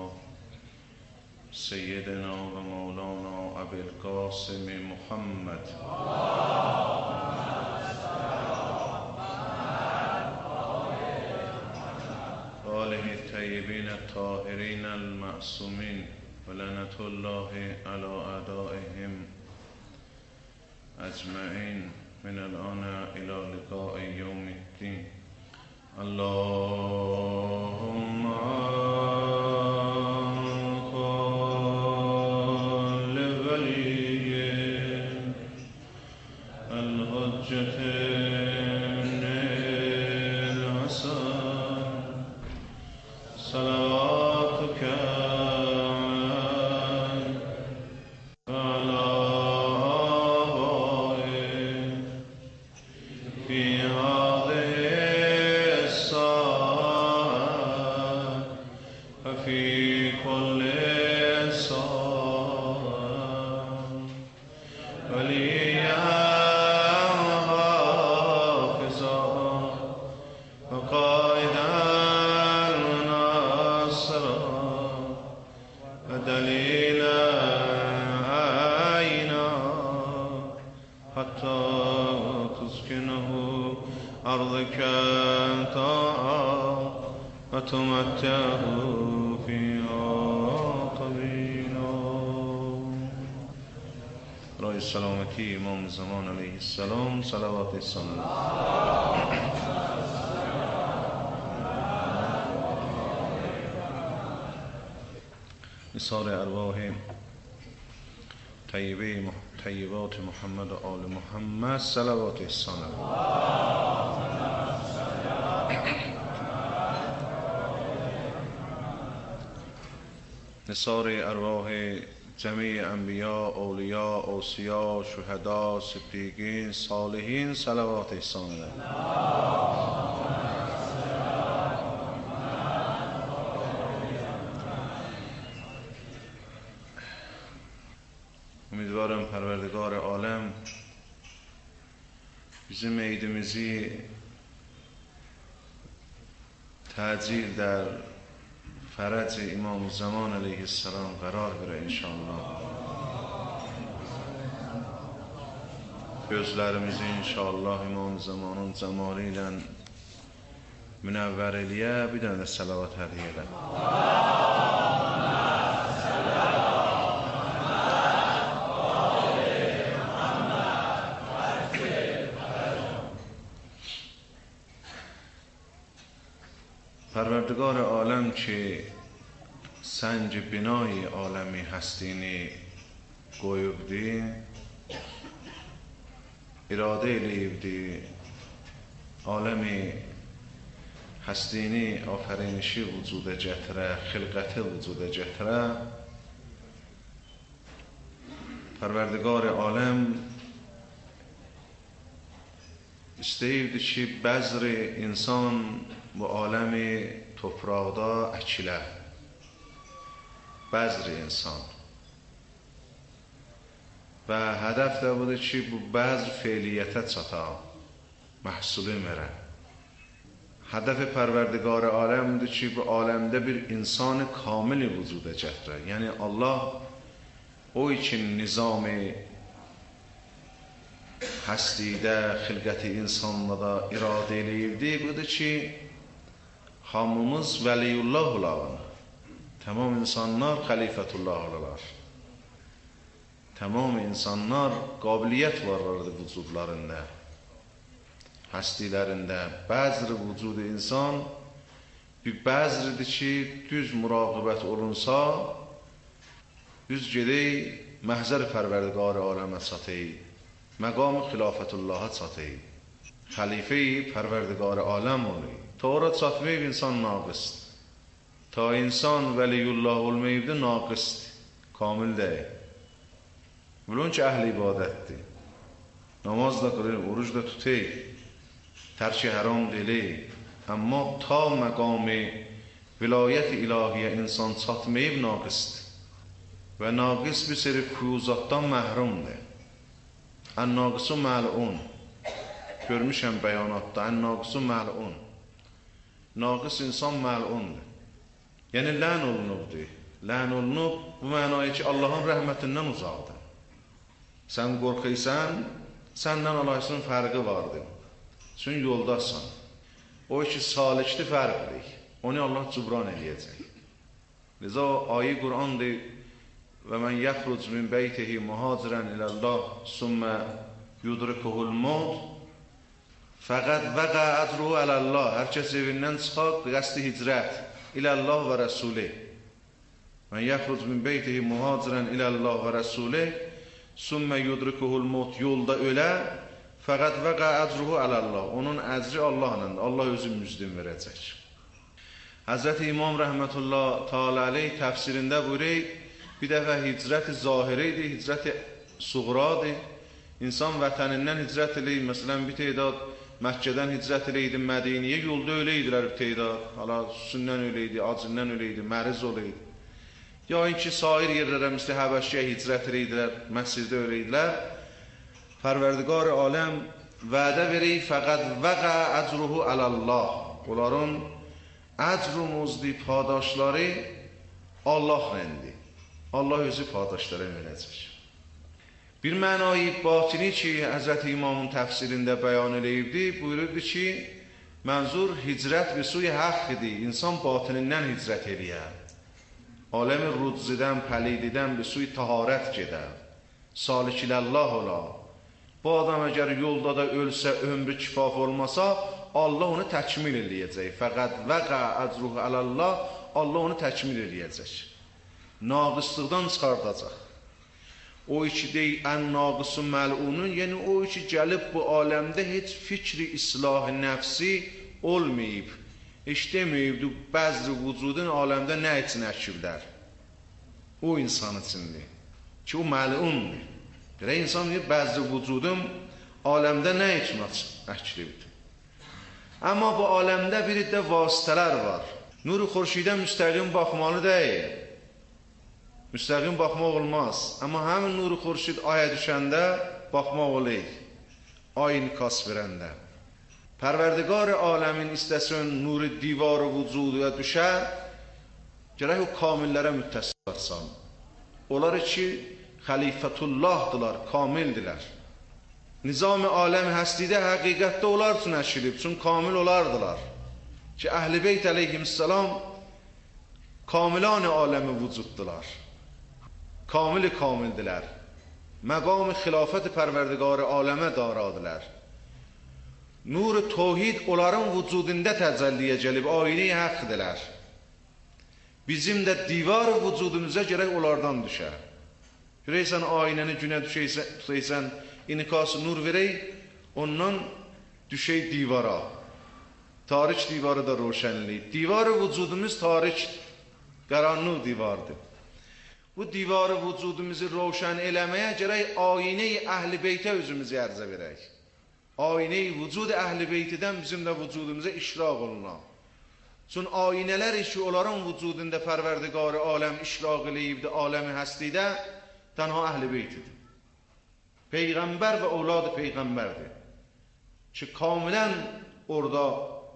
سیدنا و مولانا ابی القاسم محمد آله الطیبین الطاهرین المعصومین ولعنة الله علی اعدائهم اجمعین من الآن الى لقاء یوم الدین اللهم قال ولی الحجة ابن الحسن وتمتعه فيها طويلا. برای سلامتی امام زمان علیه السلام صلوات السلام. نثار ارواح طیبه طیبات محمد و آل محمد صلوات السلام. نثار ارواح جمیع انبیاء، اولیاء، اوصیا، شهدا، صدیقین، صالحین صلوات احسان الله. امیدوارم پروردگار عالم bizim eydimizi تعجیل در فرج امام زمان علیه السلام قرار bere inşallah. Gözlerimizi inşallah İmam Zaman'ın cemalıyla münevver eləyə, bir dənə də salavat hədiyyə elə. پروردگار عالم که سنج بنای عالمی هستینی qoyubdi, iradə eləyibdi, aləmi həstini afərinişi vücuda gətirə, xilqəti vücuda gətirə. Pərverdigar aləm istəyirdi ki, bəzri insan bu aləmi topraqda əkilə. Bəzri insan. Və hədəf də budur ki, bu bəzr feiliyyətə çata, məhsulü verə. Hədəf-i pərverdigar aləmdir ki, bu aləmdə bir insan kamili vücuda gətirə. Yəni Allah o için nizam-ı həstidə, xilqəti insanlıda iradə eləyirdi. Budur ki, hamımız vəliyullah olalım. Tamam insanlar xəlifətullah olarlar. Tamam insanlar qabiliyyət varlardı vücudlarında, həstilərində. Bəzri vücudu insan bir bəzridir ki, düz müraqibət olunsa, düz gedək məhzər pərverdigar aləmə çatayı, məqam xilafətullaha çatayı, xəlifə-i pərverdigar aləm olayı. Ta ora çatmayıb insan naqısdır. Ta insan vəliyullah olmayıbdır, naqısdır, kamil deyil. Bilin ki, əhl-i ibadətdir. Namaz da qılır, oruc da tutayıq, tərki həram deyil. Amma ta məqami vilayət-i ilahiyyə insan çatmayıb naqısdır. Və naqis bir seri kuyuzatdan məhrumdur. Ən-naqisu məl'un. Görmüşəm bəyanatda, ən-naqisu məl'un. Naqis insan məl'undur. Yəni lən olunubdur. Lən olunub bu mənaya ki, Allahın rəhmətindən uzaqdır. Sən qorxuysan, səndən Allah'ın fərqi vardır. Sən yoldasın. O ki, salikdir fərqdir. Onu Allah cübran eləyəcək. Liza ayi Qur'andır. Və mən yəxruc min beytihi muhacirən iləllah sümmə yudrikuhul mut fəqəd vəqə əcruhu ələllah. Hər kəs evindən çıxaq, qəsdi hicrət iləllah və rəsulih. Mən yəxruc min beytihi muhacirən iləllah və rəsulih sümmə yudrikuhul mut, yolda ölə, fəqət vəqə əcruhu ələllah. Onun əcri Allahla, Allah özü müzdüm verəcək. Həzrəti İmam rəhmətullah teala aleyh təfsirində buyuruyor, bir dəfə hicrət-i zahiri idi, hicrət-i suğradır. İnsan vətənindən hicrət eləyir, məsələn bir teydad Məkkədən hicrət eləydi, Mədiniyə yolda öləydilər bir teydad. Hala sündən öləydi, acından öləydi, məriz oləydi. Ya inki sair yerlərə misli Həbəşiyə hicrət eləydilər, məsirdə öləydilər. Pərverdigar aləm vədə verək, fəqəd vəqə əcruhu ələllah. Onların əcrumuzdi, padaşları Allah rəndi. Allah özü padaşları verəcək. Bir mənayı batini ki, Həzrəti İmamın təfsirində bəyan eləyibdi, buyururdu ki, منظور هجرت به سوی حق دی. انسان باطنی‌نن هجرت eləyər. عالم رودزیدن پلیدیدن به سوی طهارت gedə. Salik ilallah ola. Bu adam əgər yolda da ölsə, ömrü kifaf olmasa, Allah onu təkmil eləyəcək. Fəqət vəqa əcruhu alallah, Allah onu təkmil eləyəcək. Naqıslıqdan çıxardacaq. O iki deyil, ən naqısı məlunun, yəni o iki gəlib bu aləmdə heç fikri islah nəfsi olmayıb. Heç deməyibdir, bəzri vücudun aləmdə nə üçün əkiblər? O insan içindir. Ki o məlundur. Deyir, insan deyir, bəzri vücudum aləmdə nə üçün əkilibdir? Amma bu aləmdə bir də vasitələr var. Nur-u xurşidə müstəqim baxmalı deyil. Müstəqim baxmaq olmaz. Amma həmin nur-u xurşid aya düşəndə baxmaq olur. Ay inikas verəndə. Pərverdigar aləmin istəsən nuru divar-ı vücuduya düşər, gərək o kamillərə müttəsil atsan. Onlar ki, xəlifətullahdılar, kamildilər. Nizam-ı aləm həstidə həqiqətdə onlar üçün əşilib, çünki kamil olardılar. Ki, Əhl-i Beyt əleyhissalam kamilan-ı aləmi vücuddular. Kamil-i kamildilər. Məqam-ı xilafət-i pərverdigar-ı aləmə daradilər. Nur-u tohid onların vücudunda təcəlliyə gəlib, ayini həqdilər. Bizim də divar vücudumuza gərək onlardan düşər. Görəysən, aynəni günə düşəysən, inikası nur verək, ondan düşək divara. Tarik divarı da roşənlik. Divar-ı vücudumuz tarik, qaranlıq divardır. Bu divar-ı vücudumuzu roşən eləməyə gərək ayini Əhl-i Beytə özümüzü ərzə verək. Ayini vücud Əhl-i Beytidən bizim də vücudumuza işraq olunan. Çünki aynələr ki, onların vücudunda pərverdigar-ı aləm işraq eləyibdir, aləmi həstidə, tənha Əhl-i Beytidir. Peyğəmbər və ovladı Peyğəmbərdir. Ki, kamilən orada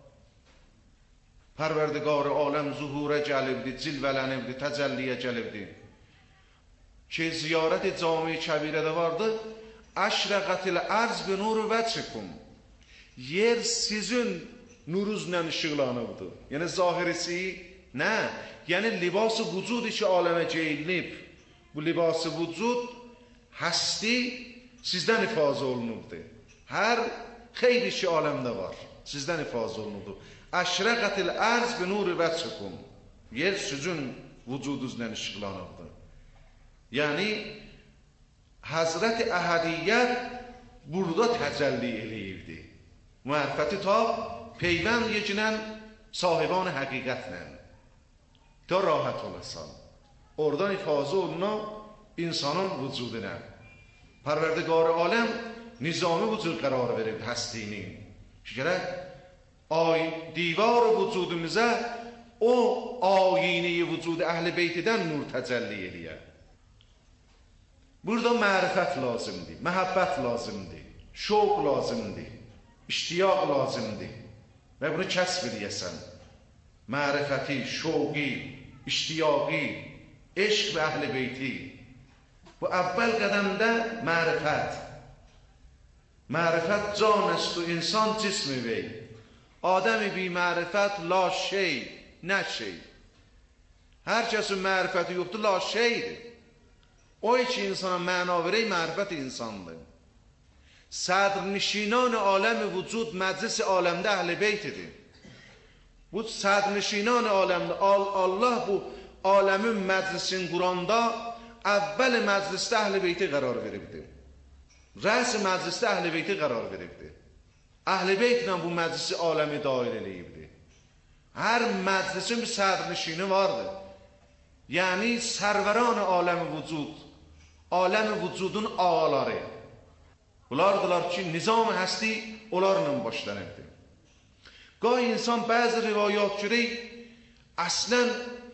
pərverdigar-ı aləm zuhura gəlibdir, cilvələnibdir, təcəlliyə gəlibdir. Ki, ziyarət-i cami-i kəbirədə vardır, əşrəqətil ərz bi nuru vəçikum. Yer sizin nuruzla işıqlanıbdır. Yəni, zahirisi nə? Yəni, libas-ı vücud ki, aləmə geyinib. Bu libas-ı vücud, həsti sizdən ifazə olunubdur. Hər xeyri ki, aləmdə var, sizdən ifazə olunubdur. Əşrəqətil ərz bi nuru vəçikum. Yer sizin vücudunuzla işıqlanıbdır. Yəni, Həzrət-i Əhədiyyət burada təcəlli eləyirdi. Müəffəti ta peyvənd yekinən sahiban həqiqətlə. Ta rahat olasan. Oradan ifazə olunan insanın vücuduna. Pərverdigar-ı aləm nizami vücud qərar verib həstinin. Şəkərək, divar-ı vücudumuza o ayini-i vücud Əhl-i Beytidən nur təcəlli eləyər. Burada mərifət lazımdır, məhəbbət lazımdır, şoq lazımdır, iştiyaq lazımdır və bunu kəsb eləyəsən. Mərifəti, şoqi, iştiyaqi, eşq və Əhl-i Beyti. Bu əvvəl qədəmdə mərifət. Mərifət can əstu insan cismi vey. Adəmi bi mərifət la şey, nə şey. Hər kəsin mərifəti yoxdur, la şeydir. O iki insana məna verək, mərifət insandır. Sədr-nişinan aləmi vücud məclis aləmdə Əhl-i Beytidir. Bu sədr-nişinan aləmdə Allah bu aləmin məclisin Quranda əvvəl məclisdə Əhl-i Beyti qərar veribdir. Rəs-i məclisdə Əhl-i Beyti qərar veribdir. Əhl-i Beytlə bu məclisi aləmi dair eləyibdir. Hər məclisin bir sədr-nişini vardır. Yəni sərvəran aləmi vücud, aləmi vücudun ağaları. Bunlardılar ki, nizam-ı həsti onlarla başlanırdı. Qay insan bəzi rivayat görək, əslən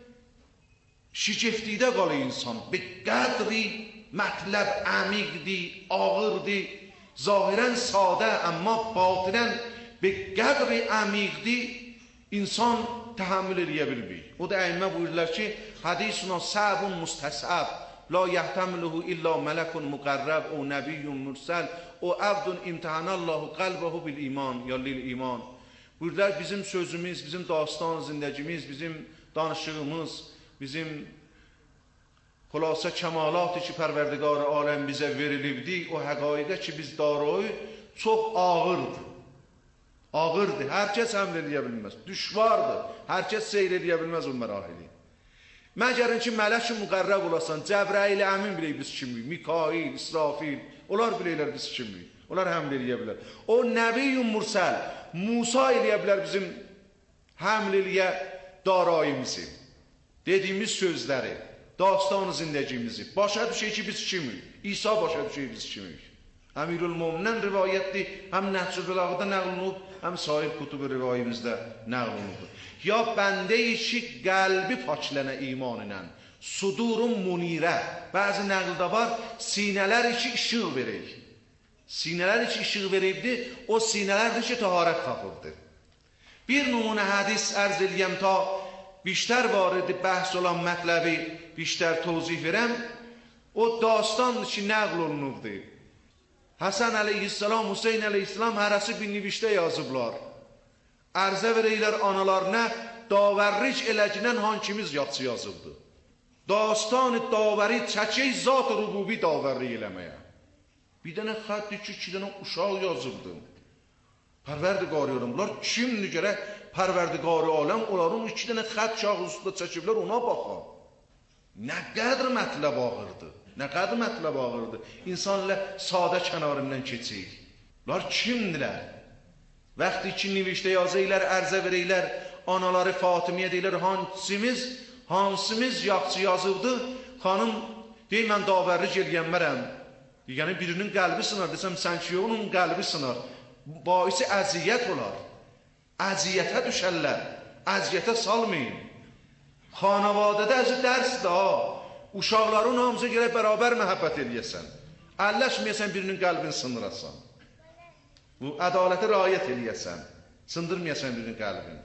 şikəftidə qalı insan. Bi qədri mətləb əmiqdi, ağırdi, zahirən sadə, amma batinən bi qədri əmiqdi, insan təhəmmül eləyə bilmir. O da əymə buyururlar ki, hədisuna səbun müstəsəb, la yəhtemluhu illa mələkun müqərrəb, o nəbiyyun mürsəl, o əbdun imtihanallahu qəlbəhu bil iman, ya lil iman. Buyurdular bizim sözümüz, bizim dastan zindagimiz, bizim danışığımız, bizim xulasa kemalatı ki Pərverdigar aləm bizə verilibdi, o həqaiqə ki biz daroy çox ağırdır. Ağırdır, hər kəs həml eləyə bilməz, düşvardır, hər kəs seyr eləyə bilməz o mərahili. Məgərin ki, mələk-i müqərrəb olasan, Cəbrəil əmin bilək biz kimiyik, Mikail, İsrafil, onlar biləklər biz kimiyik, onlar həml eləyə bilər. O Nəbi-i Mursəl, Musa eləyə bilər bizim həml eləyə darayimizi, dediyimiz sözləri, dastanı zindagimizi, başa düşək ki biz kimiyik, İsa başa düşək biz kimiyik. Əmirül-Möminin rivayətdir, həm Nəhcül Bəlağda nəql olunub, həm sair kutubu rivayimizdə nəql olunub. Ya bəndə-i ki, qəlbi paklənə iman ilə, sudurun munirə, bəzi nəqldə var, sinələr ki, işıq verək. Sinələr ki, işıq veribdir, o sinələrdir ki, taharət tapıldır. Bir nümunə hədis ərz eləyəm ta بیشتر وارد بحث olan mətləbi بیشتر توضیح verəm. O dastandır ki, nəql olunubdur. Həsən əleyhissalam, Hüseyin əleyhissalam hərəsi bir nivişdə yazıblar. Ərzə verəylər analarına, davərric eləginən hankimiz yaxçı yazıbdı. Dastanı davəri çəkək zat rububi davərri eləməyə. Bir dənə xətti ki, iki dənə uşaq yazıbdı. Pərverdigar yorumlar kimdir gərək Pərverdigar aləm onların iki dənə xət kağız üstündə çəkiblər ona baxa. Nə qədər mətləb ağırdır, nə qədər mətləb ağırdır. İnsanla sadə kənarından keçir. Bunlar kimdirlər? Vaxtı ki nivişdə yazıylar, ərzə verəylər, anaları Fatimiyyə deyirlər, hansımız, hansımız yaxçı yazıbdı, xanım deyil, mən davərric eləyənmərəm. Yəni birinin qəlbi sınar, desəm sən ki, onun qəlbi sınar. Baisi əziyyət olar. Əziyyətə düşərlər. Əziyyətə salmayın. Xanavadədə əzi dərsdir ha. Uşaqların hamısı gərək bərabər məhəbbət eləyəsən. Əlləşməyəsən birinin qəlbini sındırasan. Bu ədalətə riayət eləyəsən. Sındırmayəsən birinin qəlbini.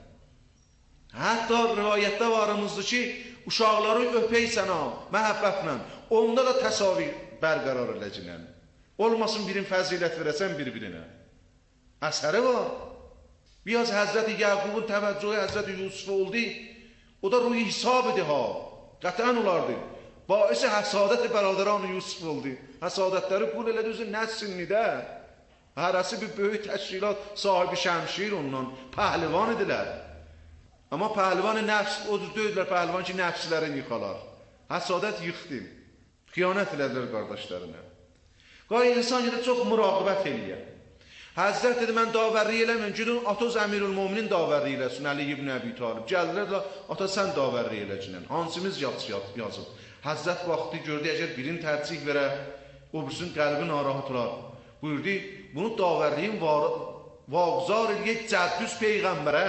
Hətta rivayətdə varımızdır ki, uşaqları öpəysən ha, məhəbbətlə. Onda da təsavi bərqərar eləcəkən. Olmasın birin fəzilət verəsən bir-birinə. Əsəri var. Biraz Həzrəti Yaqubun təvəccühü Həzrəti Yusuf oldu. O da ruhi hesab idi ha. Qətən olardı. Baisi həsadət bəradaran Yusuf oldu. Həsadətləri qul elədi özü nəssinlidə. Hərəsi bir böyük təşkilat sahibi şəmşir ondan. Pəhlivan idilər. Amma pəhlivan nəfs, o döydülər pəhlivan ki, nəfslərin yıxalar. Həsadət yıxdı. Xiyanət elədilər qardaşlarına. Qay insan gedib çox müraqibət eləyər. Həzrət dedi, mən davərri eləməyəm, gidin ataz Əmirül-Möminin davərri eləsin, Əli ibn Əbi Talib. Gəldilər, ata sən davərri eləcəkən. Hansımız yazıb? Həzrət vaxtı gördü, əgər birin tərcih verə, o birsin qəlbi narahat olar. Buyurdu, bunu davərliyin vaqzar eləyək Cəddüz Peyğəmbərə.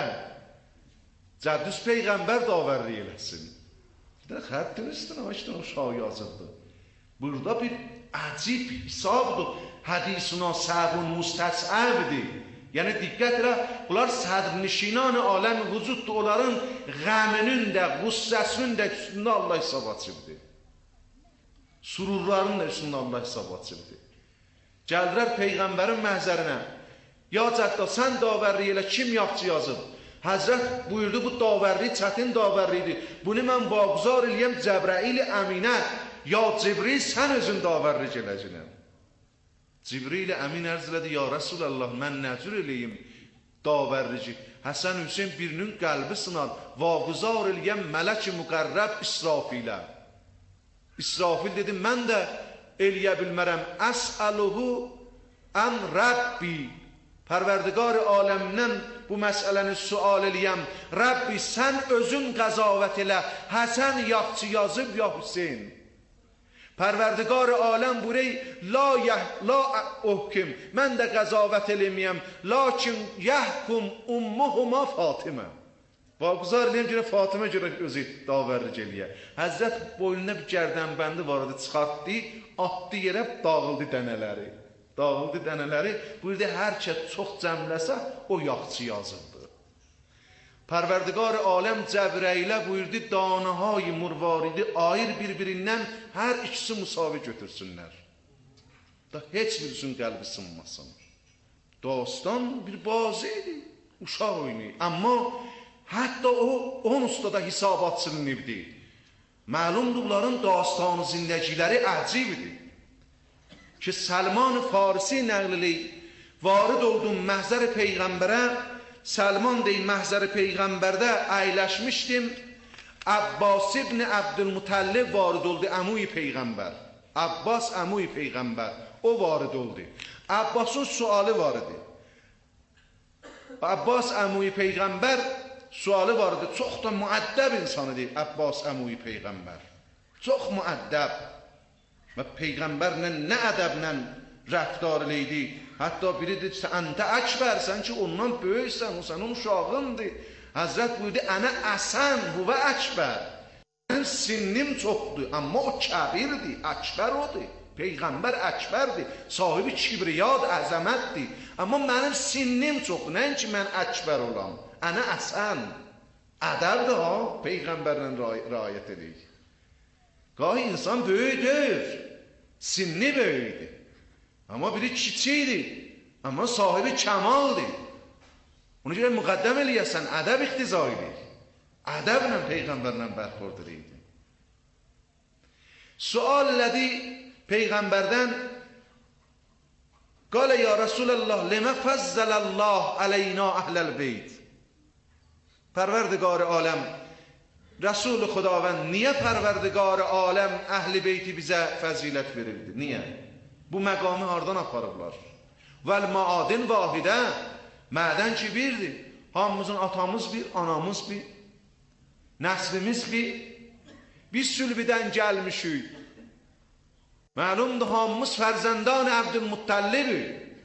Cəddüz Peyğəmbər davərri eləsin. Gidən xəddin üstünə, açdın o şah yazıbdı. Burada bir əcib hesabdır. Hədisuna səbun müstəsəbdir. Yəni diqqət elə, bunlar sədrnişinan aləm vücuddur, onların qəminin də, qüssəsinin də üstündə Allah hesab açıbdır. Sururların da üstündə Allah hesab açıbdır. Gəldilər Peyğəmbərin məhzərinə. Ya Cəddə, sən davərri elə kim yaxçı yazıb? Həzrət buyurdu, bu davərri çətin davərridir. Bunu mən vaqzar eləyəm Cəbrəil əminə. Ya Cibril, sən özün davərri gələcəkən. Cibril əmin ərz elədi, ya Rasulallah, mən nəcür eləyim davərrici. Həsən Hüseyin birinin qəlbi sınar, vaqzar eləyəm mələk-i müqərrəb İsrafilə. İsrafil dedi, mən də eləyə bilmərəm. Əsəluhu ən Rəbbi, Pərverdigar aləmindən bu məsələni sual eləyəm. Rəbbi, sən özün qəzavət elə, Həsən yaxçı yazıb ya Hüseyin. Pərverdigar aləm burey, la, la ohkim, mən də qəzavət eləməyəm, lakin yəhkum ummuhuma Fatimə. Vaqzar eləyəm görə Fatimə görə özü davərric eləyə. Həzrət boynuna bir gərdənbəndi var idi, çıxartdı, atdı yerə, dağıldı dənələri. Dağıldı dənələri, buyurdu, hər kəs çox cəmləsə, o yaxçı yazıldı. Pərverdigar aləm Cəbrəilə buyurdu, danəhay murvaridi ayır bir-birindən hər ikisi müsavi götürsünlər. Da heç birisinin qəlbi sınmasın. Dostan bir bazı idi. uşaq oynayır. Amma hətta o on ustada hesabatçının ibdir. Məlumdur bunların dastanı zindəgiləri əcibdir. Ki Salman Farisi nəqlili varid oldum məhzər Peyğəmbərə. Salman deyil məhzər Peyğəmbərdə əyləşmişdim. Abbas ibn Abdülmutallib varid oldu əmuy Peyğəmbər. Abbas əmuy Peyğəmbər. O varid oldu. Abbasın sualı var idi. Abbas əmuy Peyğəmbər sualı var idi. Çox da müəddəb insanı deyil Abbas əmuy Peyğəmbər. Çox müəddəb. Və Peyğəmbərlə nə ədəblə rəftar eləydi. Hətta biri dedi ki, əntə əkbərsən ki, ondan böyüksən, o sənin uşağındır. Həzrət buyurdu, ənə əsən, huvə əkbər. Mənim sinnim çoxdur, amma o kəbirdir, əkbər odur. Peyğəmbər əkbərdir, sahibi kibriyad, əzəmətdir. Amma mənim sinnim çoxdur, nəyin ki, mən əkbər olam. Ənə əsən. Ədəbdir ha, Peyğəmbərlə rayət edir. Qahi insan böyüdür, sinni böyüdür. Amma biri kiçikdir, amma sahibi kəmaldir. Onu görə müqəddəm eləyəsən, ədəb iqtizaidir. Ədəblə Peyğəmbərlə bərxurd edir. Sual elədi Peyğəmbərdən, qalə ya Rasulallah, limə fəzzəlallah əleyna əhləl beyt. Pərverdigar aləm, Resul-i Xudavənd, niyə pərverdigar aləm əhli beyti bizə fəzilət verildi? Niyə? Bu məqamı hardan aparıblar? Vəl maadin vahidə, mədən ki birdir. Hamımızın atamız bir, anamız bir, nəslimiz bir. Biz sülbidən gəlmişik. Məlumdur, hamımız fərzəndan Əbdülmuttəllibi.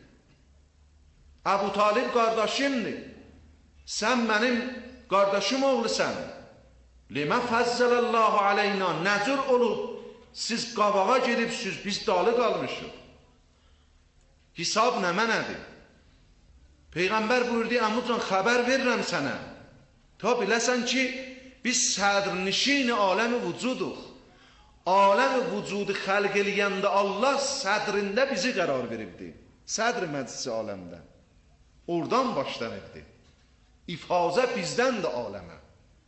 Əbu Talib qardaşımdır. Sən mənim qardaşım oğlusən. Limə fəzzəlallahu aleyna, nəcür olub, siz qabağa gedibsiniz, biz dalı qalmışıq. Hisab nə mənədir? Peyğəmbər buyurdu, əmucan xəbər verirəm sənə. Ta biləsən ki, biz sədrnişin aləmi vücuduq. Aləmi vücudu xəlq eləyəndə Allah sədrində bizi qərar veribdi. Sədr məclisi aləmdə. Oradan başlanıbdı. İfazə bizdəndir aləmə.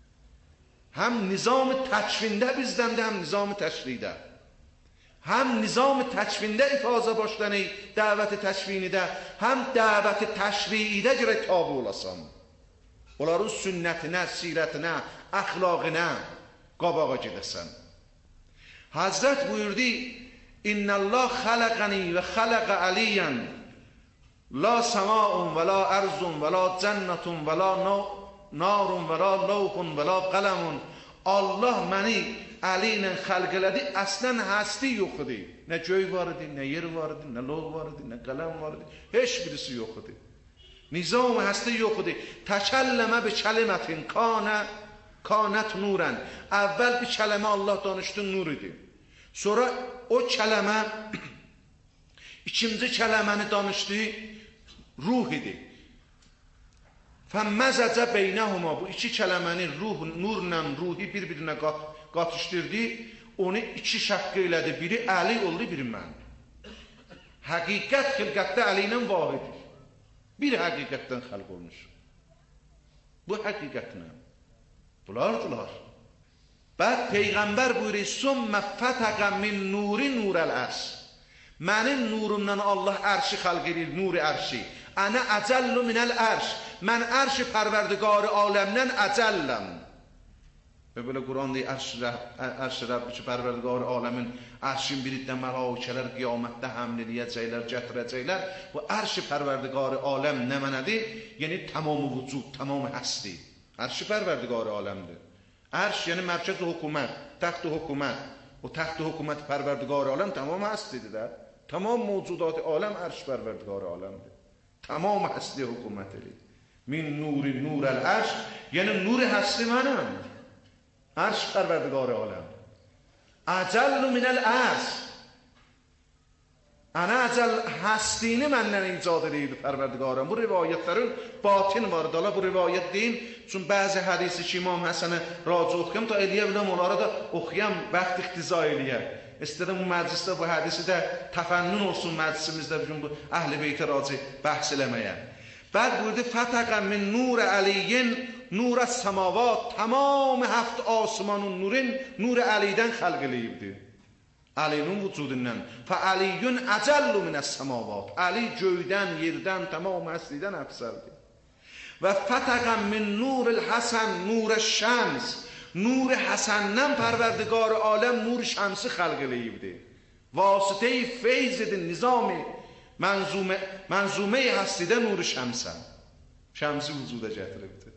Həm nizam-ı təkvində bizdəndir, həm nizam-ı təşridə. Həm nizam-ı təkvində ifazə başlanır, dəvət-i təşvinidə, həm dəvət-i təşriidə gərək tabi olasan. Onların sünnətinə, sirətinə, əxlaqinə qabağa gedəsən. Həzrət buyurdu, İnnəllah xələqəni və xələqə əliyyən, la səmaun və la ərzun və la cənnətun və la narun və la lovhun və la qələmun. Allah məni əli ilə xəlq elədi, əslən həsti yox idi. Nə göy var idi, nə yer var idi, nə lov var idi, nə qələm var idi. Heç birisi yox idi. Nizam-ı həsti yox idi. Təkəlləmə bi kəlimətin kanə, kanət nurən. Əvvəl bir kələmə Allah danışdı, nur idi. Sonra o kələmə, ikinci kələməni danışdı, ruh idi. Fəmməzəcə beynəhuma, bu iki kələməni ruh, nurla ruhi bir-birinə qatışdırdı, onu iki şəqqə elədi, biri əli oldu, biri mən. Həqiqət xilqətdə əli ilə vahidir. Bir həqiqətdən xəlq olmuş. Bu həqiqətlə. Bunlardılar. Bəd Peyğəmbər buyuruyor, Sümmə fətəqə min nuri nurəl ərs. Mənim nurumdan Allah ərşi xəlq edir, nuri ərşi. Ənə əcəllu minəl ərş. Mən ərşi pərverdigarı aləmdən əcəlləm. Və belə Quran deyir, ərşi Rəbbi ki, pərverdigarı aləmin ərşin birində mələkələr qiyamətdə həml eləyəcəklər, gətirəcəklər. Bu ərşi pərverdigarı aləm nə mənədir? Yəni tamamı vücud, tamamı həsdi. Ərşi pərverdigarı aləmdir. Ərş yəni mərkəz hökumət, təxt-i hökumət. O təxt-i hökumət pərverdigarı aləm tamam həsdidir də. Tamam mevcudat aləm ərş pərverdigarı aləmdir. Tamam həsdi hökumət edir. Min nuri nurəl ərş, yəni nuri həsdi mənəm. Ərş pərverdigarı aləm. Əcəllu minəl ərş. Ənə əcəl həstini məndən icad edir pərverdigarım. Bu rivayətlərin batin var. Dala bu rivayət deyim. Çünki bəzi hədisi ki, İmam Həsənə raci oxuyam, da eləyə biləm, onları da oxuyam, bəxt iqtiza eləyər. İstədim bu məclisdə bu hədisi də təfənnün olsun məclisimizdə bugün bu əhl-i beytə raci bəhs eləməyə. بعد بوده فتق من نور علی نور السماوات، تمام هفت آسمانın nurun nur Ali'den xalq eləyibdi. Ali'nin vücudundan. فَعَلِيٌّ أَجَلُّ مِنَ السَّمَاوَاتِ Ali göydən, yerdən, tamam həslidən əfsəldir. Və فَتَقَ مِنْ نُورِ الْحَسَنِ نُورَ الشَّمْسِ Nur Həsəndən Pərverdigar aləm nur şəmsi xalq eləyibdi. Vasitəyi feyz edin nizami mənzumə, mənzumə-i həslidə nur şəmsə. Şəmsi vücuda gətiribdi.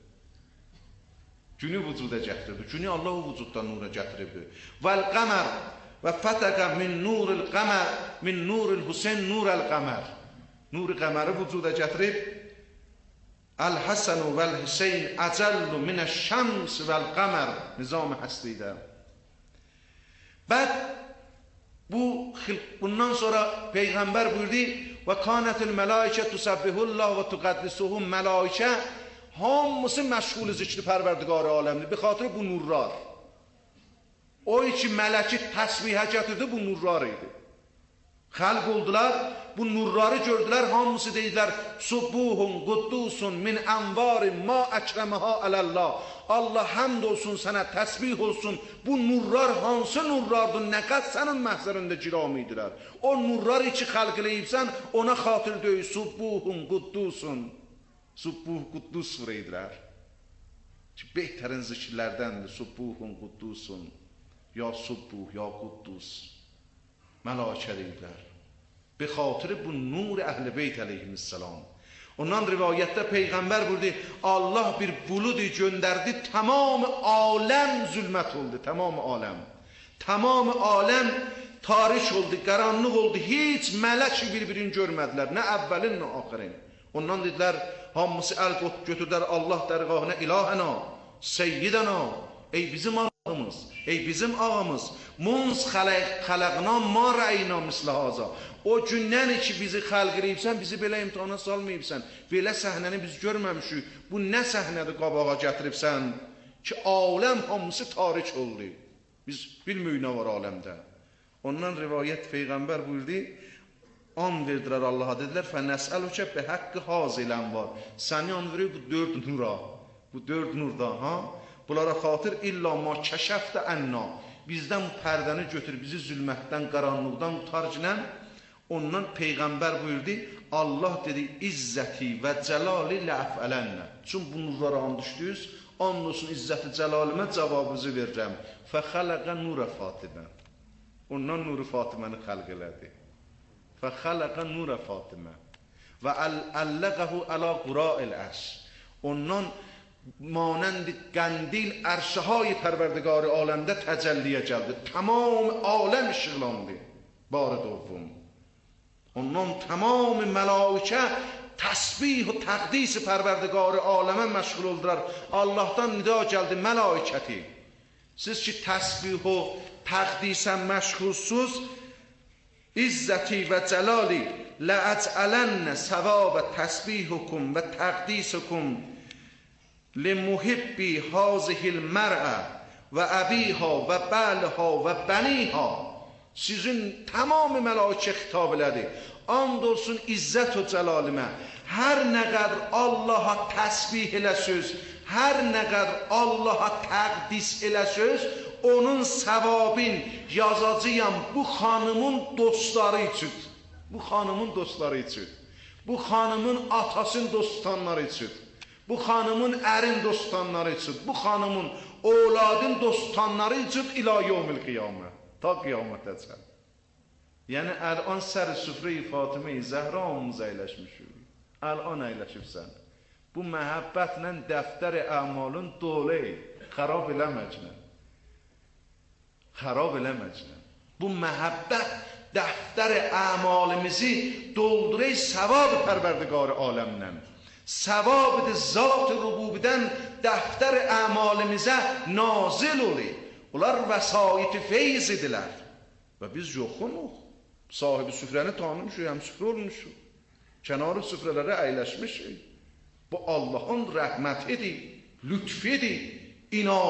Günü vücuda gətiribdi. Günü Allah o vücuddan nura gətiribdi. Vəl-qəmər və fətəqə min nuril qəmər min nuril Hüseyn nurəl qəmər. Nuri qəməri vücuda gətirib Əl-Həsən vəl-Hüseyn əcəllu minəş-şəms vəl-qəmər nizam-ı həslidə. Bəd bu bundan sonra Peyğəmbər buyurdu və kanətil mələikə tusabbihullah və tuqaddisuhum mələikə hamısı məşğul zikri Pərverdigar aləmdir. Bi xatir bu nurlar. O ki mələki təsbihə gətirdi bu nurlar idi. Xalq oldular, bu nurları gördülər, hamısı deyirlər Subbuhun, quddusun, min ənvari ma əkrəməha ələllah. Allah həmd olsun sənə, təsbih olsun. Bu nurlar hansı nurlardır, nə qəd sənin məhzərində ciram idilər. O nurları ki xalq eləyibsən, ona xatir döyü Subbuhun, quddusun. Subbuh, quddus sureydirlər. Ki, behtərin zikirlərdəndir. Subbuhun, quddusun. Ya Subbuh, ya quddus. Mələkə deyirlər. Bi xatir bu nur əhl-i beyt əleyhissalam. Ondan rivayətdə Peyğəmbər buyurdu, Allah bir buludi göndərdi, tamam aləm zülmət oldu, tamam aləm. Tamam aləm tarix oldu, qaranlıq oldu, heç mələk bir-birini görmədilər, nə əvvəlin, nə axirin. Ondan dedilər, hamısı əl götürdülər Allah dərgahına, ilahəna, seyyidəna, ey bizim ağamız, ey bizim ağamız, munz xələqna ma rəyna mislahaza. O gündən ki bizi xəlq eləyibsən, bizi belə imtihana salmayıbsən, belə səhnəni biz görməmişik, bu nə səhnədir qabağa gətiribsən ki, aləm hamısı tarix oldu. Biz bilməyik nə var aləmdə. Ondan rivayət Peyğəmbər buyurdu, an verdilər Allaha, dedilər, fənəsəlükə bə həqqi hazilən var. Səni an veriyor bu dörd nura, bu dörd nurda, ha? Bunlara xatir illa ma kəşəfdə ənna. Bizdən pərdəni götür, bizi zülmətdən, qaranlıqdan utarcınən. Ondan Peyğəmbər buyurdu, Allah dedi, izzəti və cəlali ləfələnnə. Çün bu nurlara an düşdüyüz, and olsun izzəti cəlalimə cavabınızı verirəm. Fəxələqə nurə Fatimə. Ondan nuru Fatiməni xəlq elədi. Fəxələqə nurə Fatimə. Və əlləqəhu əla qura'il əş. Ondan مانند قندیل عرشه های پروردگار عالمده تجلیه geldi. Tamam alem ışıqlandı. Barı دوم. Ondan tamam mələikə təsbih və təqdis pərverdigar aləmə məşğul oldular. Allahdan nida gəldi mələikəti. Siz ki təsbih və təqdisə məşğulsuz, izzəti və cəlali ləəcələnnə səvabə təsbihukum və təqdisukum لمحبی هذه المرأة و ابیها و بالها و بنیها. Sizin tamamı mələkə xitab elədi. And olsun izzət və cəlalimə. Hər nə qədər Allaha təsbih eləsöz, hər nə qədər Allaha təqdis eləsöz, onun səvabın yazacağım bu xanımın dostları üçün. Bu xanımın dostları üçün. Bu xanımın atasının dostanları üçün. Bu xanımın ərin dostanları üçün, bu xanımın oğladın dostanları üçün ilə yevmil qiyamə, ta qiyamətəcən. Yəni, əl-an sər-i süfrə-i Fatimə-i Zəhramımız əyləşmişik. Əl-an əyləşibsən. Bu məhəbbətlə dəftər-i əmalın dolu, xarab eləməcnə. Xarab eləməcnə. Bu məhəbbət dəftər-i əmalimizi doldurək səvab pərverdigar aləmdən. Səvabıdır zat rububdən dəftər əmalimizə nazil olur. Onlar vəsait feyz idilər. Və biz yoxunuq. Sahibi süfrəni tanımışıq, həm süfrə olmuşuq. Kənarı süfrələrə əyləşmişik. Bu Allahın rəhmətidir, lütfidir, inanı.